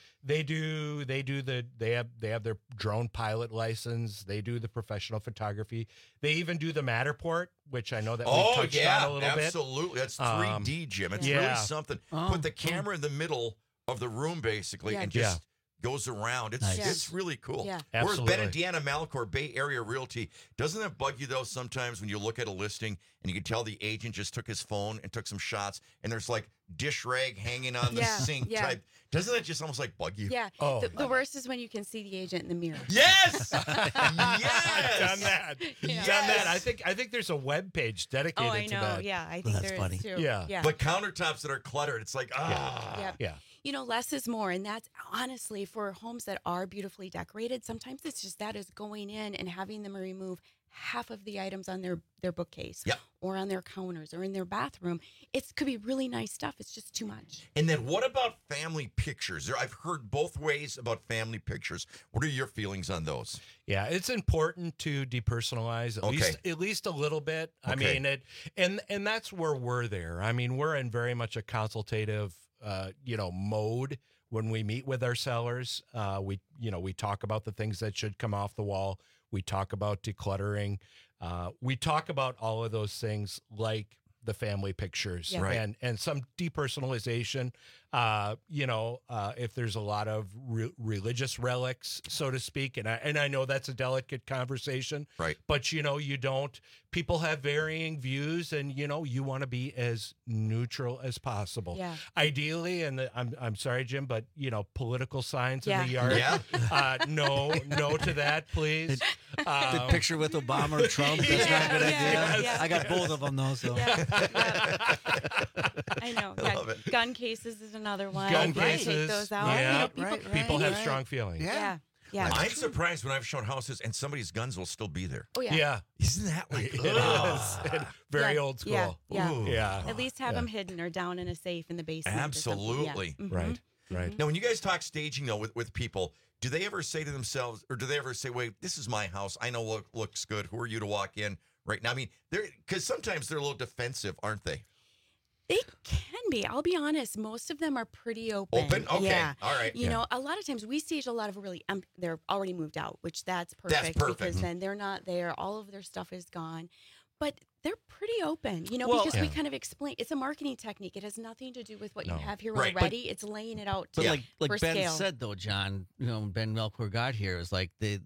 they have their drone pilot license. They do the professional photography. They even do the Matterport, which I know that we touched on a little bit. Absolutely. That's 3D, Jim. It's really something. Put the camera in the middle of the room, basically, and just goes around. It's really cool. Yeah. Whereas Ben and Deanna Malcor, Bay Area Realty, doesn't it bug you, though, sometimes when you look at a listing and you can tell the agent just took his phone and took some shots and there's like dish rag hanging on the sink type? Doesn't that just almost like bug you? Yeah. The worst is when you can see the agent in the mirror. Yes! I've done that. Done that. I think there's a web page dedicated to that. Oh, I know. Yeah, I think there is too. Yeah. But countertops that are cluttered, it's like, Yeah. Less is more. And that's honestly for homes that are beautifully decorated. Sometimes it's just that is going in and having them remove half of the items on their bookcase or on their counters or in their bathroom. It could be really nice stuff. It's just too much. And then what about family pictures? I've heard both ways about family pictures. What are your feelings on those? Yeah, it's important to depersonalize at least a little bit. I mean, and that's where we're there. I mean, we're in very much a consultative mode when we meet with our sellers. We talk about the things that should come off the wall. We talk about decluttering. We talk about all of those things like the family pictures and some depersonalization. If there's a lot of religious relics, so to speak, and I know that's a delicate conversation, right? But you don't. People have varying views, and you want to be as neutral as possible. Yeah. Ideally, and I'm sorry, Jim, but political signs in the yard. No to that, please. The picture with Obama or Trump. That's not a good idea. Yeah. I got both of them though. So I know. Gun cases is another one. Gun Take cases. those out. Yeah. People, People have strong feelings. Yeah. I'm surprised when I've shown houses and somebody's guns will still be there. Oh, yeah. Isn't that like it is. Very old school. Yeah. At least have them hidden or down in a safe in the basement. Absolutely. Mm-hmm. Right. Now, when you guys talk staging, though, with people, do they ever say to themselves, or do they ever say, wait, this is my house. I know what looks good. Who are you to walk in right now? I mean, because sometimes they're a little defensive, aren't they? They can be. I'll be honest. Most of them are pretty open. Open? Okay. Yeah. All right. You know, a lot of times we stage a lot of really, they're already moved out, which that's perfect. Because then they're not there. All of their stuff is gone. But they're pretty open, you know, because we kind of explain. It's a marketing technique. It has nothing to do with what you have here already. It's laying it out But for like Ben scale. said, though, John, you know, Ben Melchior got here, is like the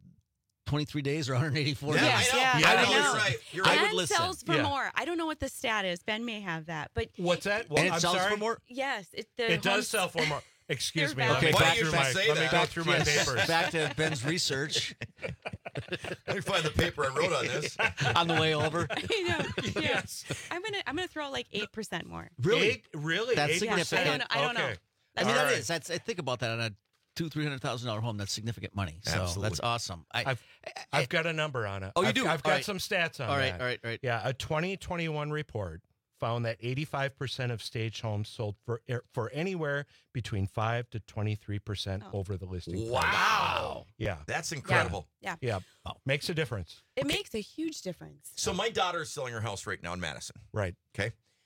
23 days or 184 days. Yes, I know. I know. You're right. You're right. I would And listen. sells for more. I don't know what the stat is. Ben may have that, but What's that? And it I'm sells sorry? for more? yes, It homes- does sell for more. Excuse me. They're Let me valid. go Why through do you my, say let me that? go through my Yes. papers. Back to Ben's research Let me find the paper I wrote on this. on the way over. I know. Yeah. Yes. I'm gonna throw like 8% more. Really? Really? That's 8%? significant. I don't know. Okay. I mean, All that right. is. That's, I think about that on a $200,000-$300,000 home. That's significant money. So Absolutely. that's awesome. I've got a number on it. Oh, you I've, do? I've All got right. some stats on All right, that. all right, all right. Yeah, a 2021 report found that 85% of staged homes sold for anywhere between 5 to 23% over the listing price. Wow. Yeah. That's incredible. Yeah. Yeah. Makes a difference. It makes a huge difference. So my daughter's selling her house right now in Madison. Right. Okay.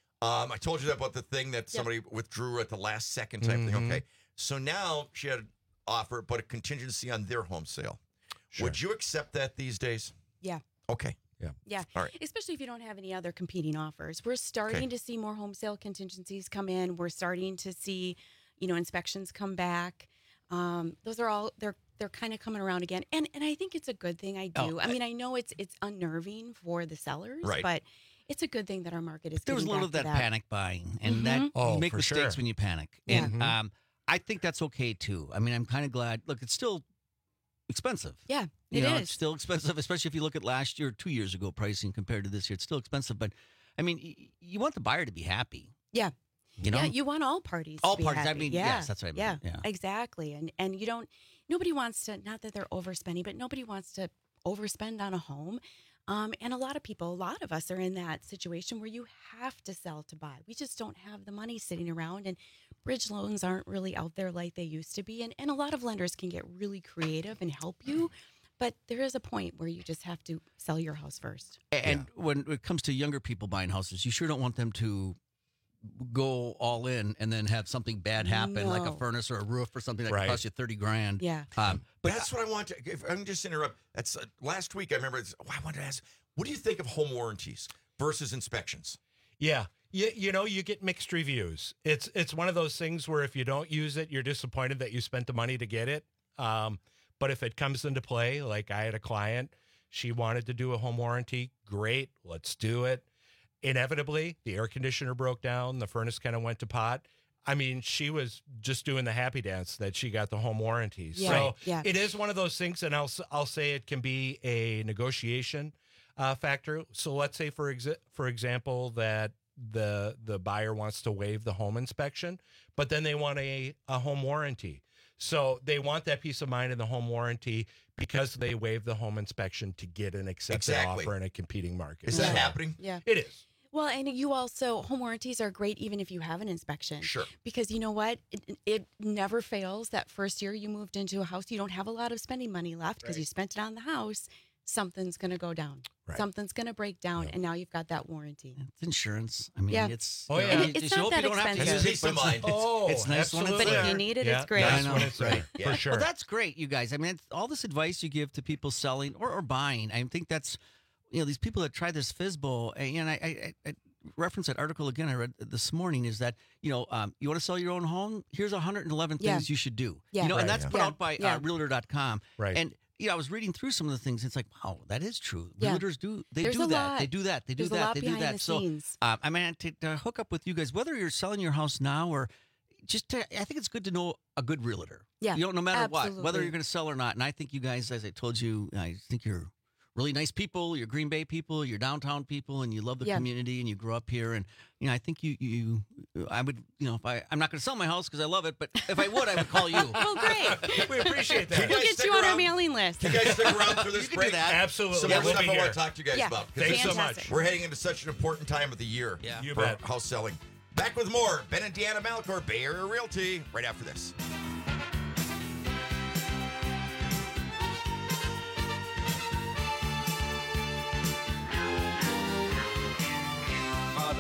I told you that about the thing that somebody withdrew at the last second type thing. Okay. So now she had an offer, but a contingency on their home sale. Sure. Would you accept that these days? Yeah. Okay. Yeah. Yeah. All right. Especially if you don't have any other competing offers. We're starting to see more home sale contingencies come in. We're starting to see, you know, inspections come back. Those are all they're kind of coming around again. And I think it's a good thing. I do. I mean, I know it's unnerving for the sellers, but it's a good thing that our market is There was a getting little of back that to panic buying, and that you make for mistakes sure. when you panic. Yeah. And I think that's okay too. I mean, I'm kind of glad. Look, it's still expensive. Yeah, You it know, is. it's still expensive, especially if you look at last year, 2 years ago pricing compared to this year. It's still expensive, but I mean, you want the buyer to be happy. Yeah. You know, Yeah, you want all parties. All to be parties. I happy. mean, yeah. yes, that's what I mean. Yeah, Yeah. exactly. And you don't. Nobody wants to. Not that they're overspending, but nobody wants to overspend on a home. And a lot of us are in that situation where you have to sell to buy. We just don't have the money sitting around, and bridge loans aren't really out there like they used to be. And a lot of lenders can get really creative and help you. But there is a point where you just have to sell your house first. And when it comes to younger people buying houses, you sure don't want them to go all in and then have something bad happen, like a No. furnace or a roof or something that Right. could cost you $30,000. Yeah. But that's what I want to. If I can just interrupt. That's last week. I remember. I wanted to ask, what do you think of home warranties versus inspections? Yeah. You know, you get mixed reviews. It's one of those things where if you don't use it, you're disappointed that you spent the money to get it. But if it comes into play, like I had a client, she wanted to do a home warranty. Great, let's do it. Inevitably, the air conditioner broke down. The furnace kind of went to pot. I mean, she was just doing the happy dance that she got the home warranty. Yeah, So yeah. it is one of those things, and I'll say it can be a negotiation factor. So let's say, for example, that the buyer wants to waive the home inspection, but then they want a home warranty. So they want that peace of mind in the home warranty because they waive the home inspection to get an accepted offer in a competing market. Is that happening? Yeah. It is. Well, and you also, home warranties are great even if you have an inspection. Sure. Because you know what? It never fails. That first year you moved into a house, you don't have a lot of spending money left because you spent it on the house. Something's going to go down. Right. Something's going to break down. And now you've got that warranty. It's insurance. I mean, Yeah. it's. Oh, yeah. And you it's just not hope that you don't have to expensive. use it, but it's- Oh, it's nice when it's absolutely. But if there. you need it, Yeah, it's great. nice I know. when it's there, Yeah. for sure. Well, that's great, you guys. I mean, all this advice you give to people selling or buying, I think that's, you know, these people that try this FSBO, and I reference that article again I read this morning, is that, you know, you want to sell your own home? Here's 111 Yeah. things you should do. Yeah. You know, Right, and that's yeah. put out by Yeah. Realtor.com. Right. And, you know, I was reading through some of the things. It's like, wow, that is true. Yeah. Realtors do. They There's do a that. lot. They do that. They do There's a that. lot They do behind that. the So, scenes. I mean, to hook up with you guys, whether you're selling your house now or just I think it's good to know a good realtor. Yeah, You know, no matter what, whether absolutely. you're going to sell or not. And I think you guys, as I told you, I think you're really nice people. You're Green Bay people. You're downtown people, and you love the Yeah. community, and you grew up here. And you know, I think I would, you know, if I'm not going to sell my house because I love it, but if I would, I would call you. Well, great. We appreciate that. We'll get you on our mailing list. You guys stick around for this You can break. do that. Absolutely. Some Yeah, more we'll stuff be I want here. to talk to you guys Yeah. about. 'cause Thanks so Fantastic. much. We're heading into such an important time of the year Yeah. You for bet. house selling. Back with more Ben and Deanna Malcor, Bay Area Realty, right after this.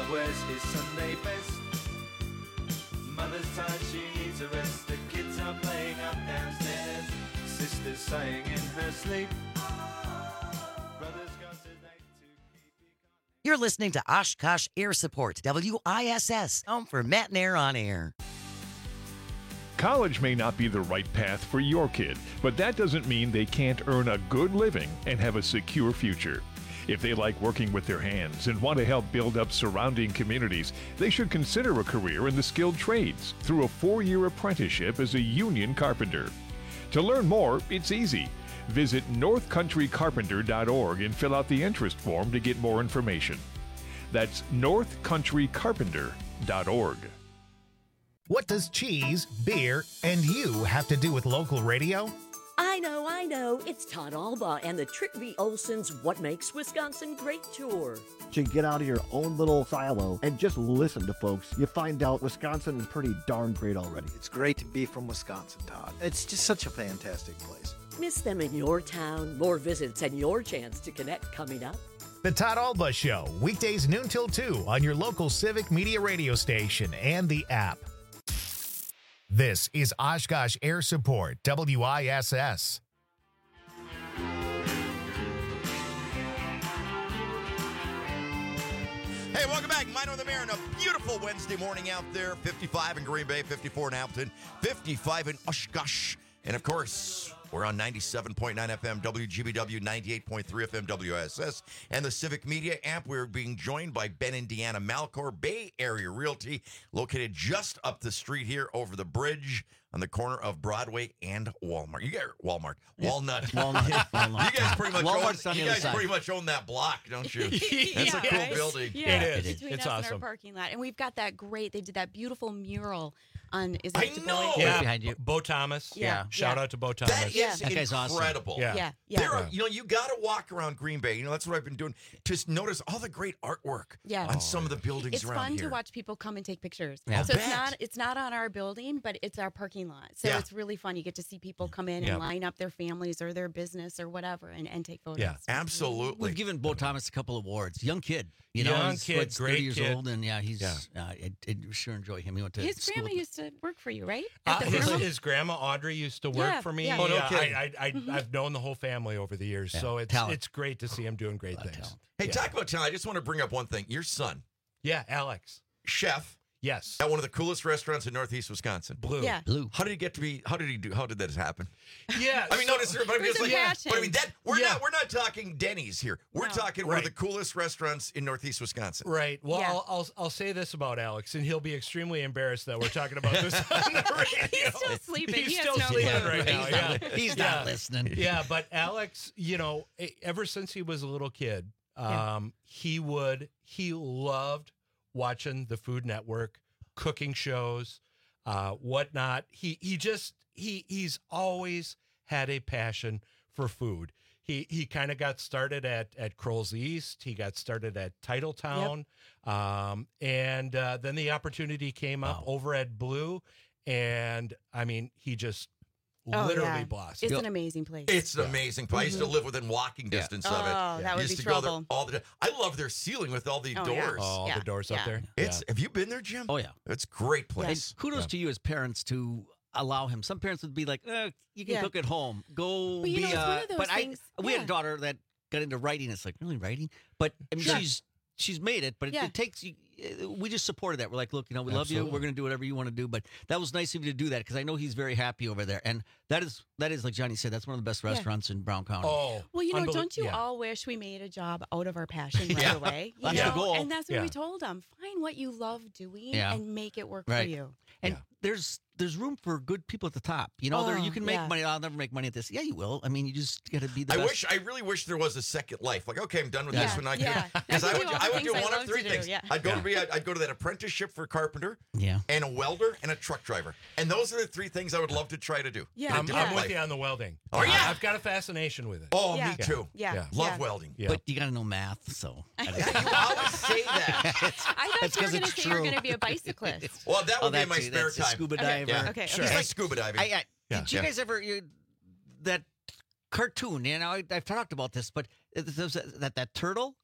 child wears his Sunday best. Mother's tired, she needs a rest. The kids are playing up downstairs. Sister's sighing in her sleep. Brother's got tonight to You're listening to Oshkosh Air Support, WISS, home for Matt and Air on Air. College may not be the right path for your kid, but that doesn't mean they can't earn a good living and have a secure future. If they like working with their hands and want to help build up surrounding communities, they should consider a career in the skilled trades through a 4-year apprenticeship as a union carpenter. To learn more, it's easy. Visit northcountrycarpenter.org and fill out the interest form to get more information. That's northcountrycarpenter.org. What does cheese, beer, and you have to do with local radio? I know. It's Todd Alba and the Trick V. Olson's What Makes Wisconsin Great tour. To get out of your own little silo and just listen to folks, you find out Wisconsin is pretty darn great already. It's great to be from Wisconsin, Todd. It's just such a fantastic place. Miss them in your town, more visits, and your chance to connect coming up. The Todd Alba Show, weekdays noon till 2 on your local Civic Media radio station and the app. This is Oshkosh Air Support, WISS. Hey, welcome back. Minor the Mayor on a beautiful Wednesday morning out there. 55 in Green Bay, 54 in Appleton, 55 in Oshkosh. And, of course, we're on 97.9 FM WGBW, 98.3 FM WSS, and the Civic Media app. We're being joined by Ben and Deanna Malcor, Bay Area Realty, located just up the street here over the bridge on the corner of Broadway and Walmart. You got Walmart, Walnut. Walnut. You guys pretty much Walmart's on the other side. pretty much own that block, don't you? That's a cool building. Yeah, it is. Between It's us and awesome. our parking lot, and we've got that great. They did that beautiful mural on. Is it I Du Bois? know. Yeah, behind you. Bo Thomas. Yeah. Shout out to Bo Thomas. That is That guy's awesome. incredible. Yeah. There are, you got to walk around Green Bay. That's what I've been doing. Just notice all the great artwork on some of the buildings It's around fun here. to watch people come and take pictures. Yeah. So I'll it's not on our building, but it's our parking lot. So Yeah. it's really fun. You get to see people come in Yeah. and line up their families or their business or whatever and take photos. Yeah, absolutely. We've given Bo Thomas a couple of awards. Young kid, he's kid, what, 30 great years kid. old, and he's I sure enjoy him. He went to His school grandma with me. used to work for you, right? At the His, funeral? his grandma Audrey used to work Yeah, for me. yeah. Oh, no kidding. I've known the whole family over the years, Yeah. so it's Talent. it's great to see him doing great things. Hey, talk about talent. I just want to bring up one thing. Your son. Yeah, Alex. Chef. Yes. At one of the coolest restaurants in Northeast Wisconsin. Blue. Yeah. Blue. How did he get to be, how did that happen? Yeah. I mean, notice, but I'm just There's like, a passion. but I mean, we're not talking Denny's here. We're talking one of the coolest restaurants in Northeast Wisconsin. Right. Well, Yeah. I'll say this about Alex, and he'll be extremely embarrassed that we're talking about this on the radio. He's still sleeping. He's He has still no sleeping clue. right now. He's Yeah. not- he's not listening. Yeah, but Alex, ever since he was a little kid, he loved watching the Food Network, cooking shows, whatnot. He's always had a passion for food. He kind of got started at Kroll's East. He got started at Titletown. And then the opportunity came up over at Blue. And I mean, he just literally blossomed. It's an amazing place. It's an amazing place. I used to live within walking distance of it. Oh, that would used be to go there trouble. all the time. I love their ceiling with all the Oh, yeah. doors. All the doors up there. Have you been there, Jim? Oh yeah, it's a great place. And kudos to you as parents to allow him. Some parents would be like, "You can cook at home. Go But, be." it's one of those but things. we had a daughter that got into writing. It's like, really writing? But I mean, Sure. she's made it. But it takes you. We just supported that. We're like, look, we love you. Absolutely. We're going to do whatever you want to do. But that was nice of you to do that because I know he's very happy over there. And that is like Johnny said. That's one of the best restaurants in Brown County. Oh, Well, don't you all wish we made a job out of our passion right away? You That's the know? goal. And that's what Yeah. we told them. Find what you love doing Yeah. and make it work Right. for you. And there's room for good people at the top. You know, you can make money. I'll never make money at this. Yeah, you will. I mean, you just got to be the best. I really wish there was a second life. Like, okay, I'm done with Yeah. this one. Yeah. Because I I can would do all the do things I one of love three to do, things. yeah. I'd go to that apprenticeship for carpenter, yeah, and a welder and a truck driver. And those are the three things I would love to try to do. Yeah, In a I'm different with life. you on the welding. Are ya? I've got a fascination with it. Oh, me too. Yeah. Love welding. Yeah. But you got to know math, so. You always say that. I thought That's you were 'cause going to it's say you were true. going to be a bicyclist. Well, that would be in that's my it. spare That's a time. scuba diver. Okay. Sure. Like scuba diving. Did you guys ever that cartoon? I've talked about this, but that turtle,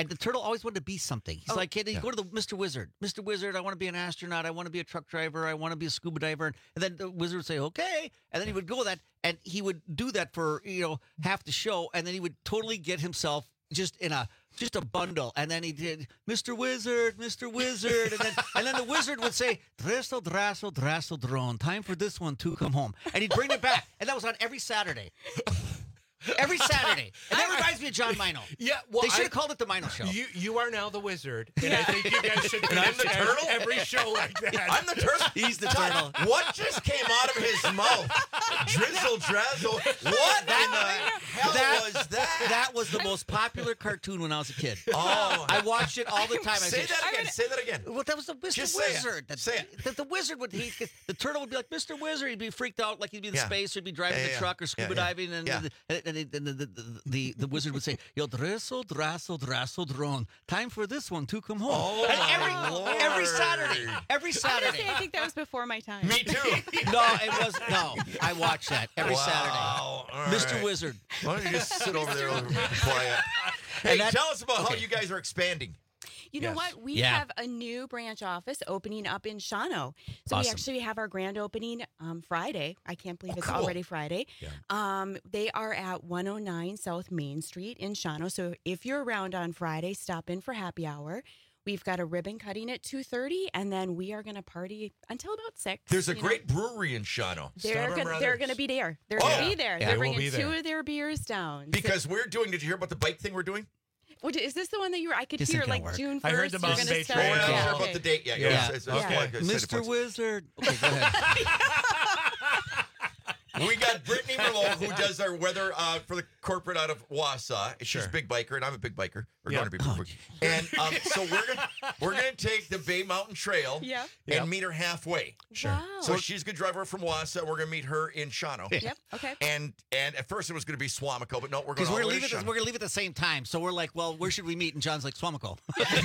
And the turtle always wanted to be something. He's like, he'd go to the Mr. Wizard. Mr. Wizard, I want to be an astronaut. I want to be a truck driver. I want to be a scuba diver. And then the wizard would say, okay. And then he would go with that. And he would do that for, half the show. And then he would totally get himself just a bundle. And then he did, Mr. Wizard. And then the wizard would say, Dressel, drassel, drassel, drone. Time for this one to come home. And he'd bring it back. And that was on every Saturday. Every Saturday. And that reminds me of John Mino. Yeah, well, they should have called it the Mino Show. You are now the wizard, and I think you guys should finish the turtle? every show like that. I'm the turtle. He's the turtle. What just came out of his mouth? Drizzle, drazzle. What in the hell was that? That was the most popular cartoon when I was a kid. Oh. I watched it all the time. Say that again. Well, that was the Mr. Just Wizard. Say it. The wizard would the turtle would be like Mr. Wizard. He'd be freaked out like he'd be in space, or he'd be driving the truck or scuba diving, and the wizard would say, "Yo, dressel, drassel, drassel, drone. Time for this one to come home." Oh, and every Saturday. I'm gonna say, I think that was before my time. Me too. No, it was no. I watched that every Saturday. All Mr. right. Wizard. Why don't you just sit over there and be quiet? Hey, tell us about how you guys are expanding. You know what? We have a new branch office opening up in Shawano. So we actually have our grand opening Friday. I can't believe it's already Friday. Yeah. They are at 109 South Main Street in Shawano. So if you're around on Friday, stop in for happy hour. We've got a ribbon cutting at 2:30, and then we are going to party until about 6. There's a great brewery in Shawano. They're going to be there. They're going to be there. Yeah, they're bringing 2 of their beers down. Because we're doing, did you hear about the bike thing we're doing? Is this the one that you were? I could hear like June 1st. I heard the Mountain Bay Trail. We're not sure about the date yet. Mr. Wizard. Okay, go ahead. We got Brittany Merlot, who does our weather for the corporate out of Wausau. She's a big biker, and I'm a big biker. We're going to be big bikers. And so we're gonna take the Bay Mountain Trail and meet her halfway. Sure. Wow. So she's gonna drive her from Wausau. We're gonna meet her in Shawano. Yep. Okay. And at first it was gonna be Swamico, but no, we're going we're to leave we're gonna leave at the same time. So we're like, well, where should we meet? And John's like, Swamico.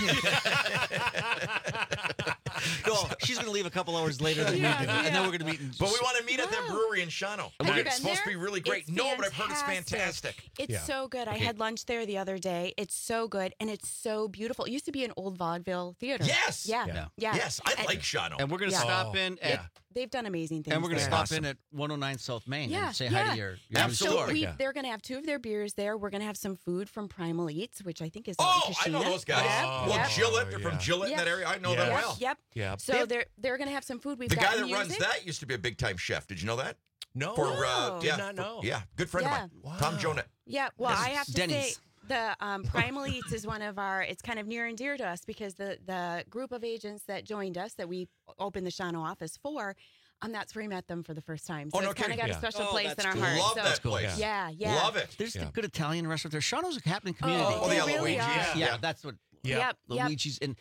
No, she's gonna leave a couple hours later than we do, and then we're gonna meet. But we want to meet at that brewery in Shawano. It's supposed to be really great. It's but I've heard it's fantastic. It's so good. I had lunch there the other day. It's so good, and it's so beautiful. It used to be an old vaudeville theater. Yes. Yeah. Yes, I like Shawano. And we're gonna stop in at. They've done amazing things. And we're going to there. stop in at 109 South Main and say hi to your Absolutely. So they're going to have 2 of their beers there. We're going to have some food from Primal Eats, which I think is I know those guys. Gillette. They're from Gillette in that area. I know them well. Yep. So they're going to have some food. We've the got guy that music. runs that used to be a big time chef. Did you know that? No. Did not know. Yeah, good friend of mine. Wow. Tom Jonah. Yeah, well, I have to Denny's. say the Primal Eats is one of our, it's kind of near and dear to us because the group of agents that joined us that we opened the Shawano office for, that's where we met them for the first time. So it's kind of got a special place in our heart. Love so, that place. Yeah. Love it. There's a good Italian restaurant there. Shawano's a happening community. They really Luigi's. are. Yeah, that's what. Yep. Luigi's, and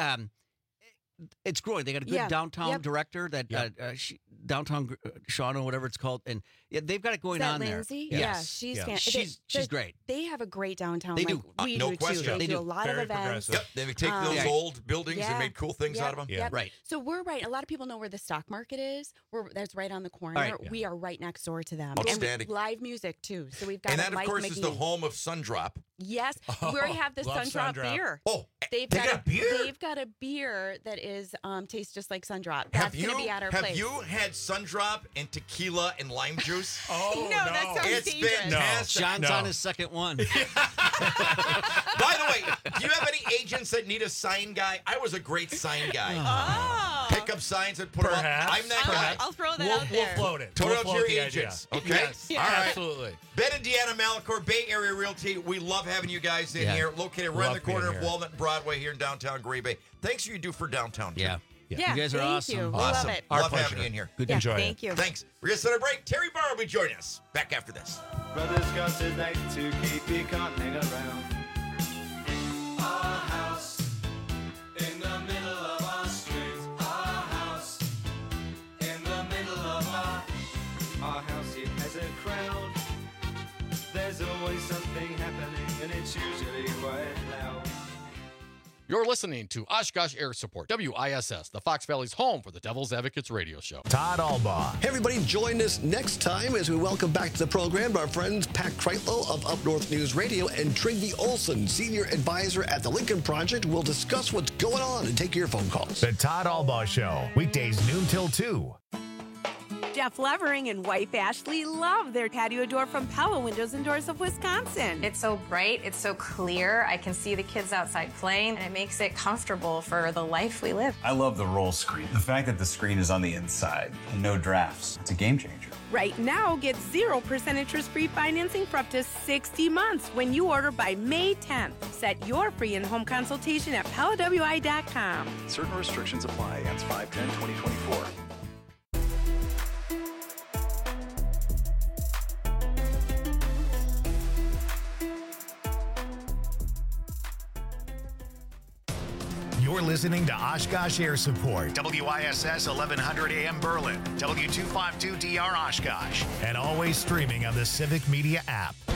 it's growing. They got a good downtown director that downtown Shawano, whatever it's called, and they've got it going on Lindsay? there. Yeah, she's fantastic. She's great. They have a great downtown. They do. We no do question. too. They do a do. lot Very of events. progressive. Yep, they take those old buildings and made cool things out of them. Yeah. Right. So we're right. A lot of people know where the stock market is. That's right on the corner. Right. We are right next door to them. Outstanding. And live music too. So we've got And that, Mike of course, McGee. is the home of Sundrop. Yes, we already have the love Sundrop Sundrop. beer. Oh, They've they got a beer? They've got a beer that is tastes just like Sundrop. Have That's going to be at our place. Have you had Sundrop and tequila and lime juice? No, that sounds It's dangerous. fantastic. John's on his second one. By the way, do you have any agents that need a sign guy? I was a great sign guy. Oh. Pick up signs and put them up. I'm that guy. I'll throw that out We'll there. float it. Throw We'll out float your the agents. idea. Okay? Yes. All right. Absolutely. Ben and Deanna Malachor, Bay Area Realty. We love having you guys in here. Located right on the corner of Walnut and Broadway here in downtown Gray Bay. Thanks for you do for downtown. Too. Yeah. Yeah, You guys are thank awesome. you. We Awesome. love it. Our Love pleasure. having you in here. Good Yeah, enjoy thank you. Thanks. We're going to set a break. Terry Barr will be joining us. Back after this. Brothers got to date to keep, you can't hang around. Our house in the middle of our street. Our house in the middle of our house. It has a crowd. There's always something happening, and it's usually quite loud. You're listening to Oshkosh Air Support, WISS, the Fox Valley's home for the Devil's Advocates radio show. Todd Albaugh. Hey, everybody, join us next time as we welcome back to the program our friends Pat Kreitlow of Up North News Radio and Trygve Olson, Senior Advisor at the Lincoln Project. We'll discuss what's going on and take your phone calls. The Todd Albaugh Show, weekdays noon till 2. Jeff Levering and wife Ashley love their patio door from Pella Windows and Doors of Wisconsin. It's so bright, it's so clear. I can see the kids outside playing, and it makes it comfortable for the life we live. I love the roll screen. The fact that the screen is on the inside and no drafts, it's a game changer. Right now, get 0% interest-free financing for up to 60 months when you order by May 10th. Set your free in-home consultation at PellaWI.com. Certain restrictions apply. Ends 5/10/2024. You're listening to Oshkosh Air Support, WISS 1100 AM Berlin, W252DR Oshkosh, and always streaming on the Civic Media app.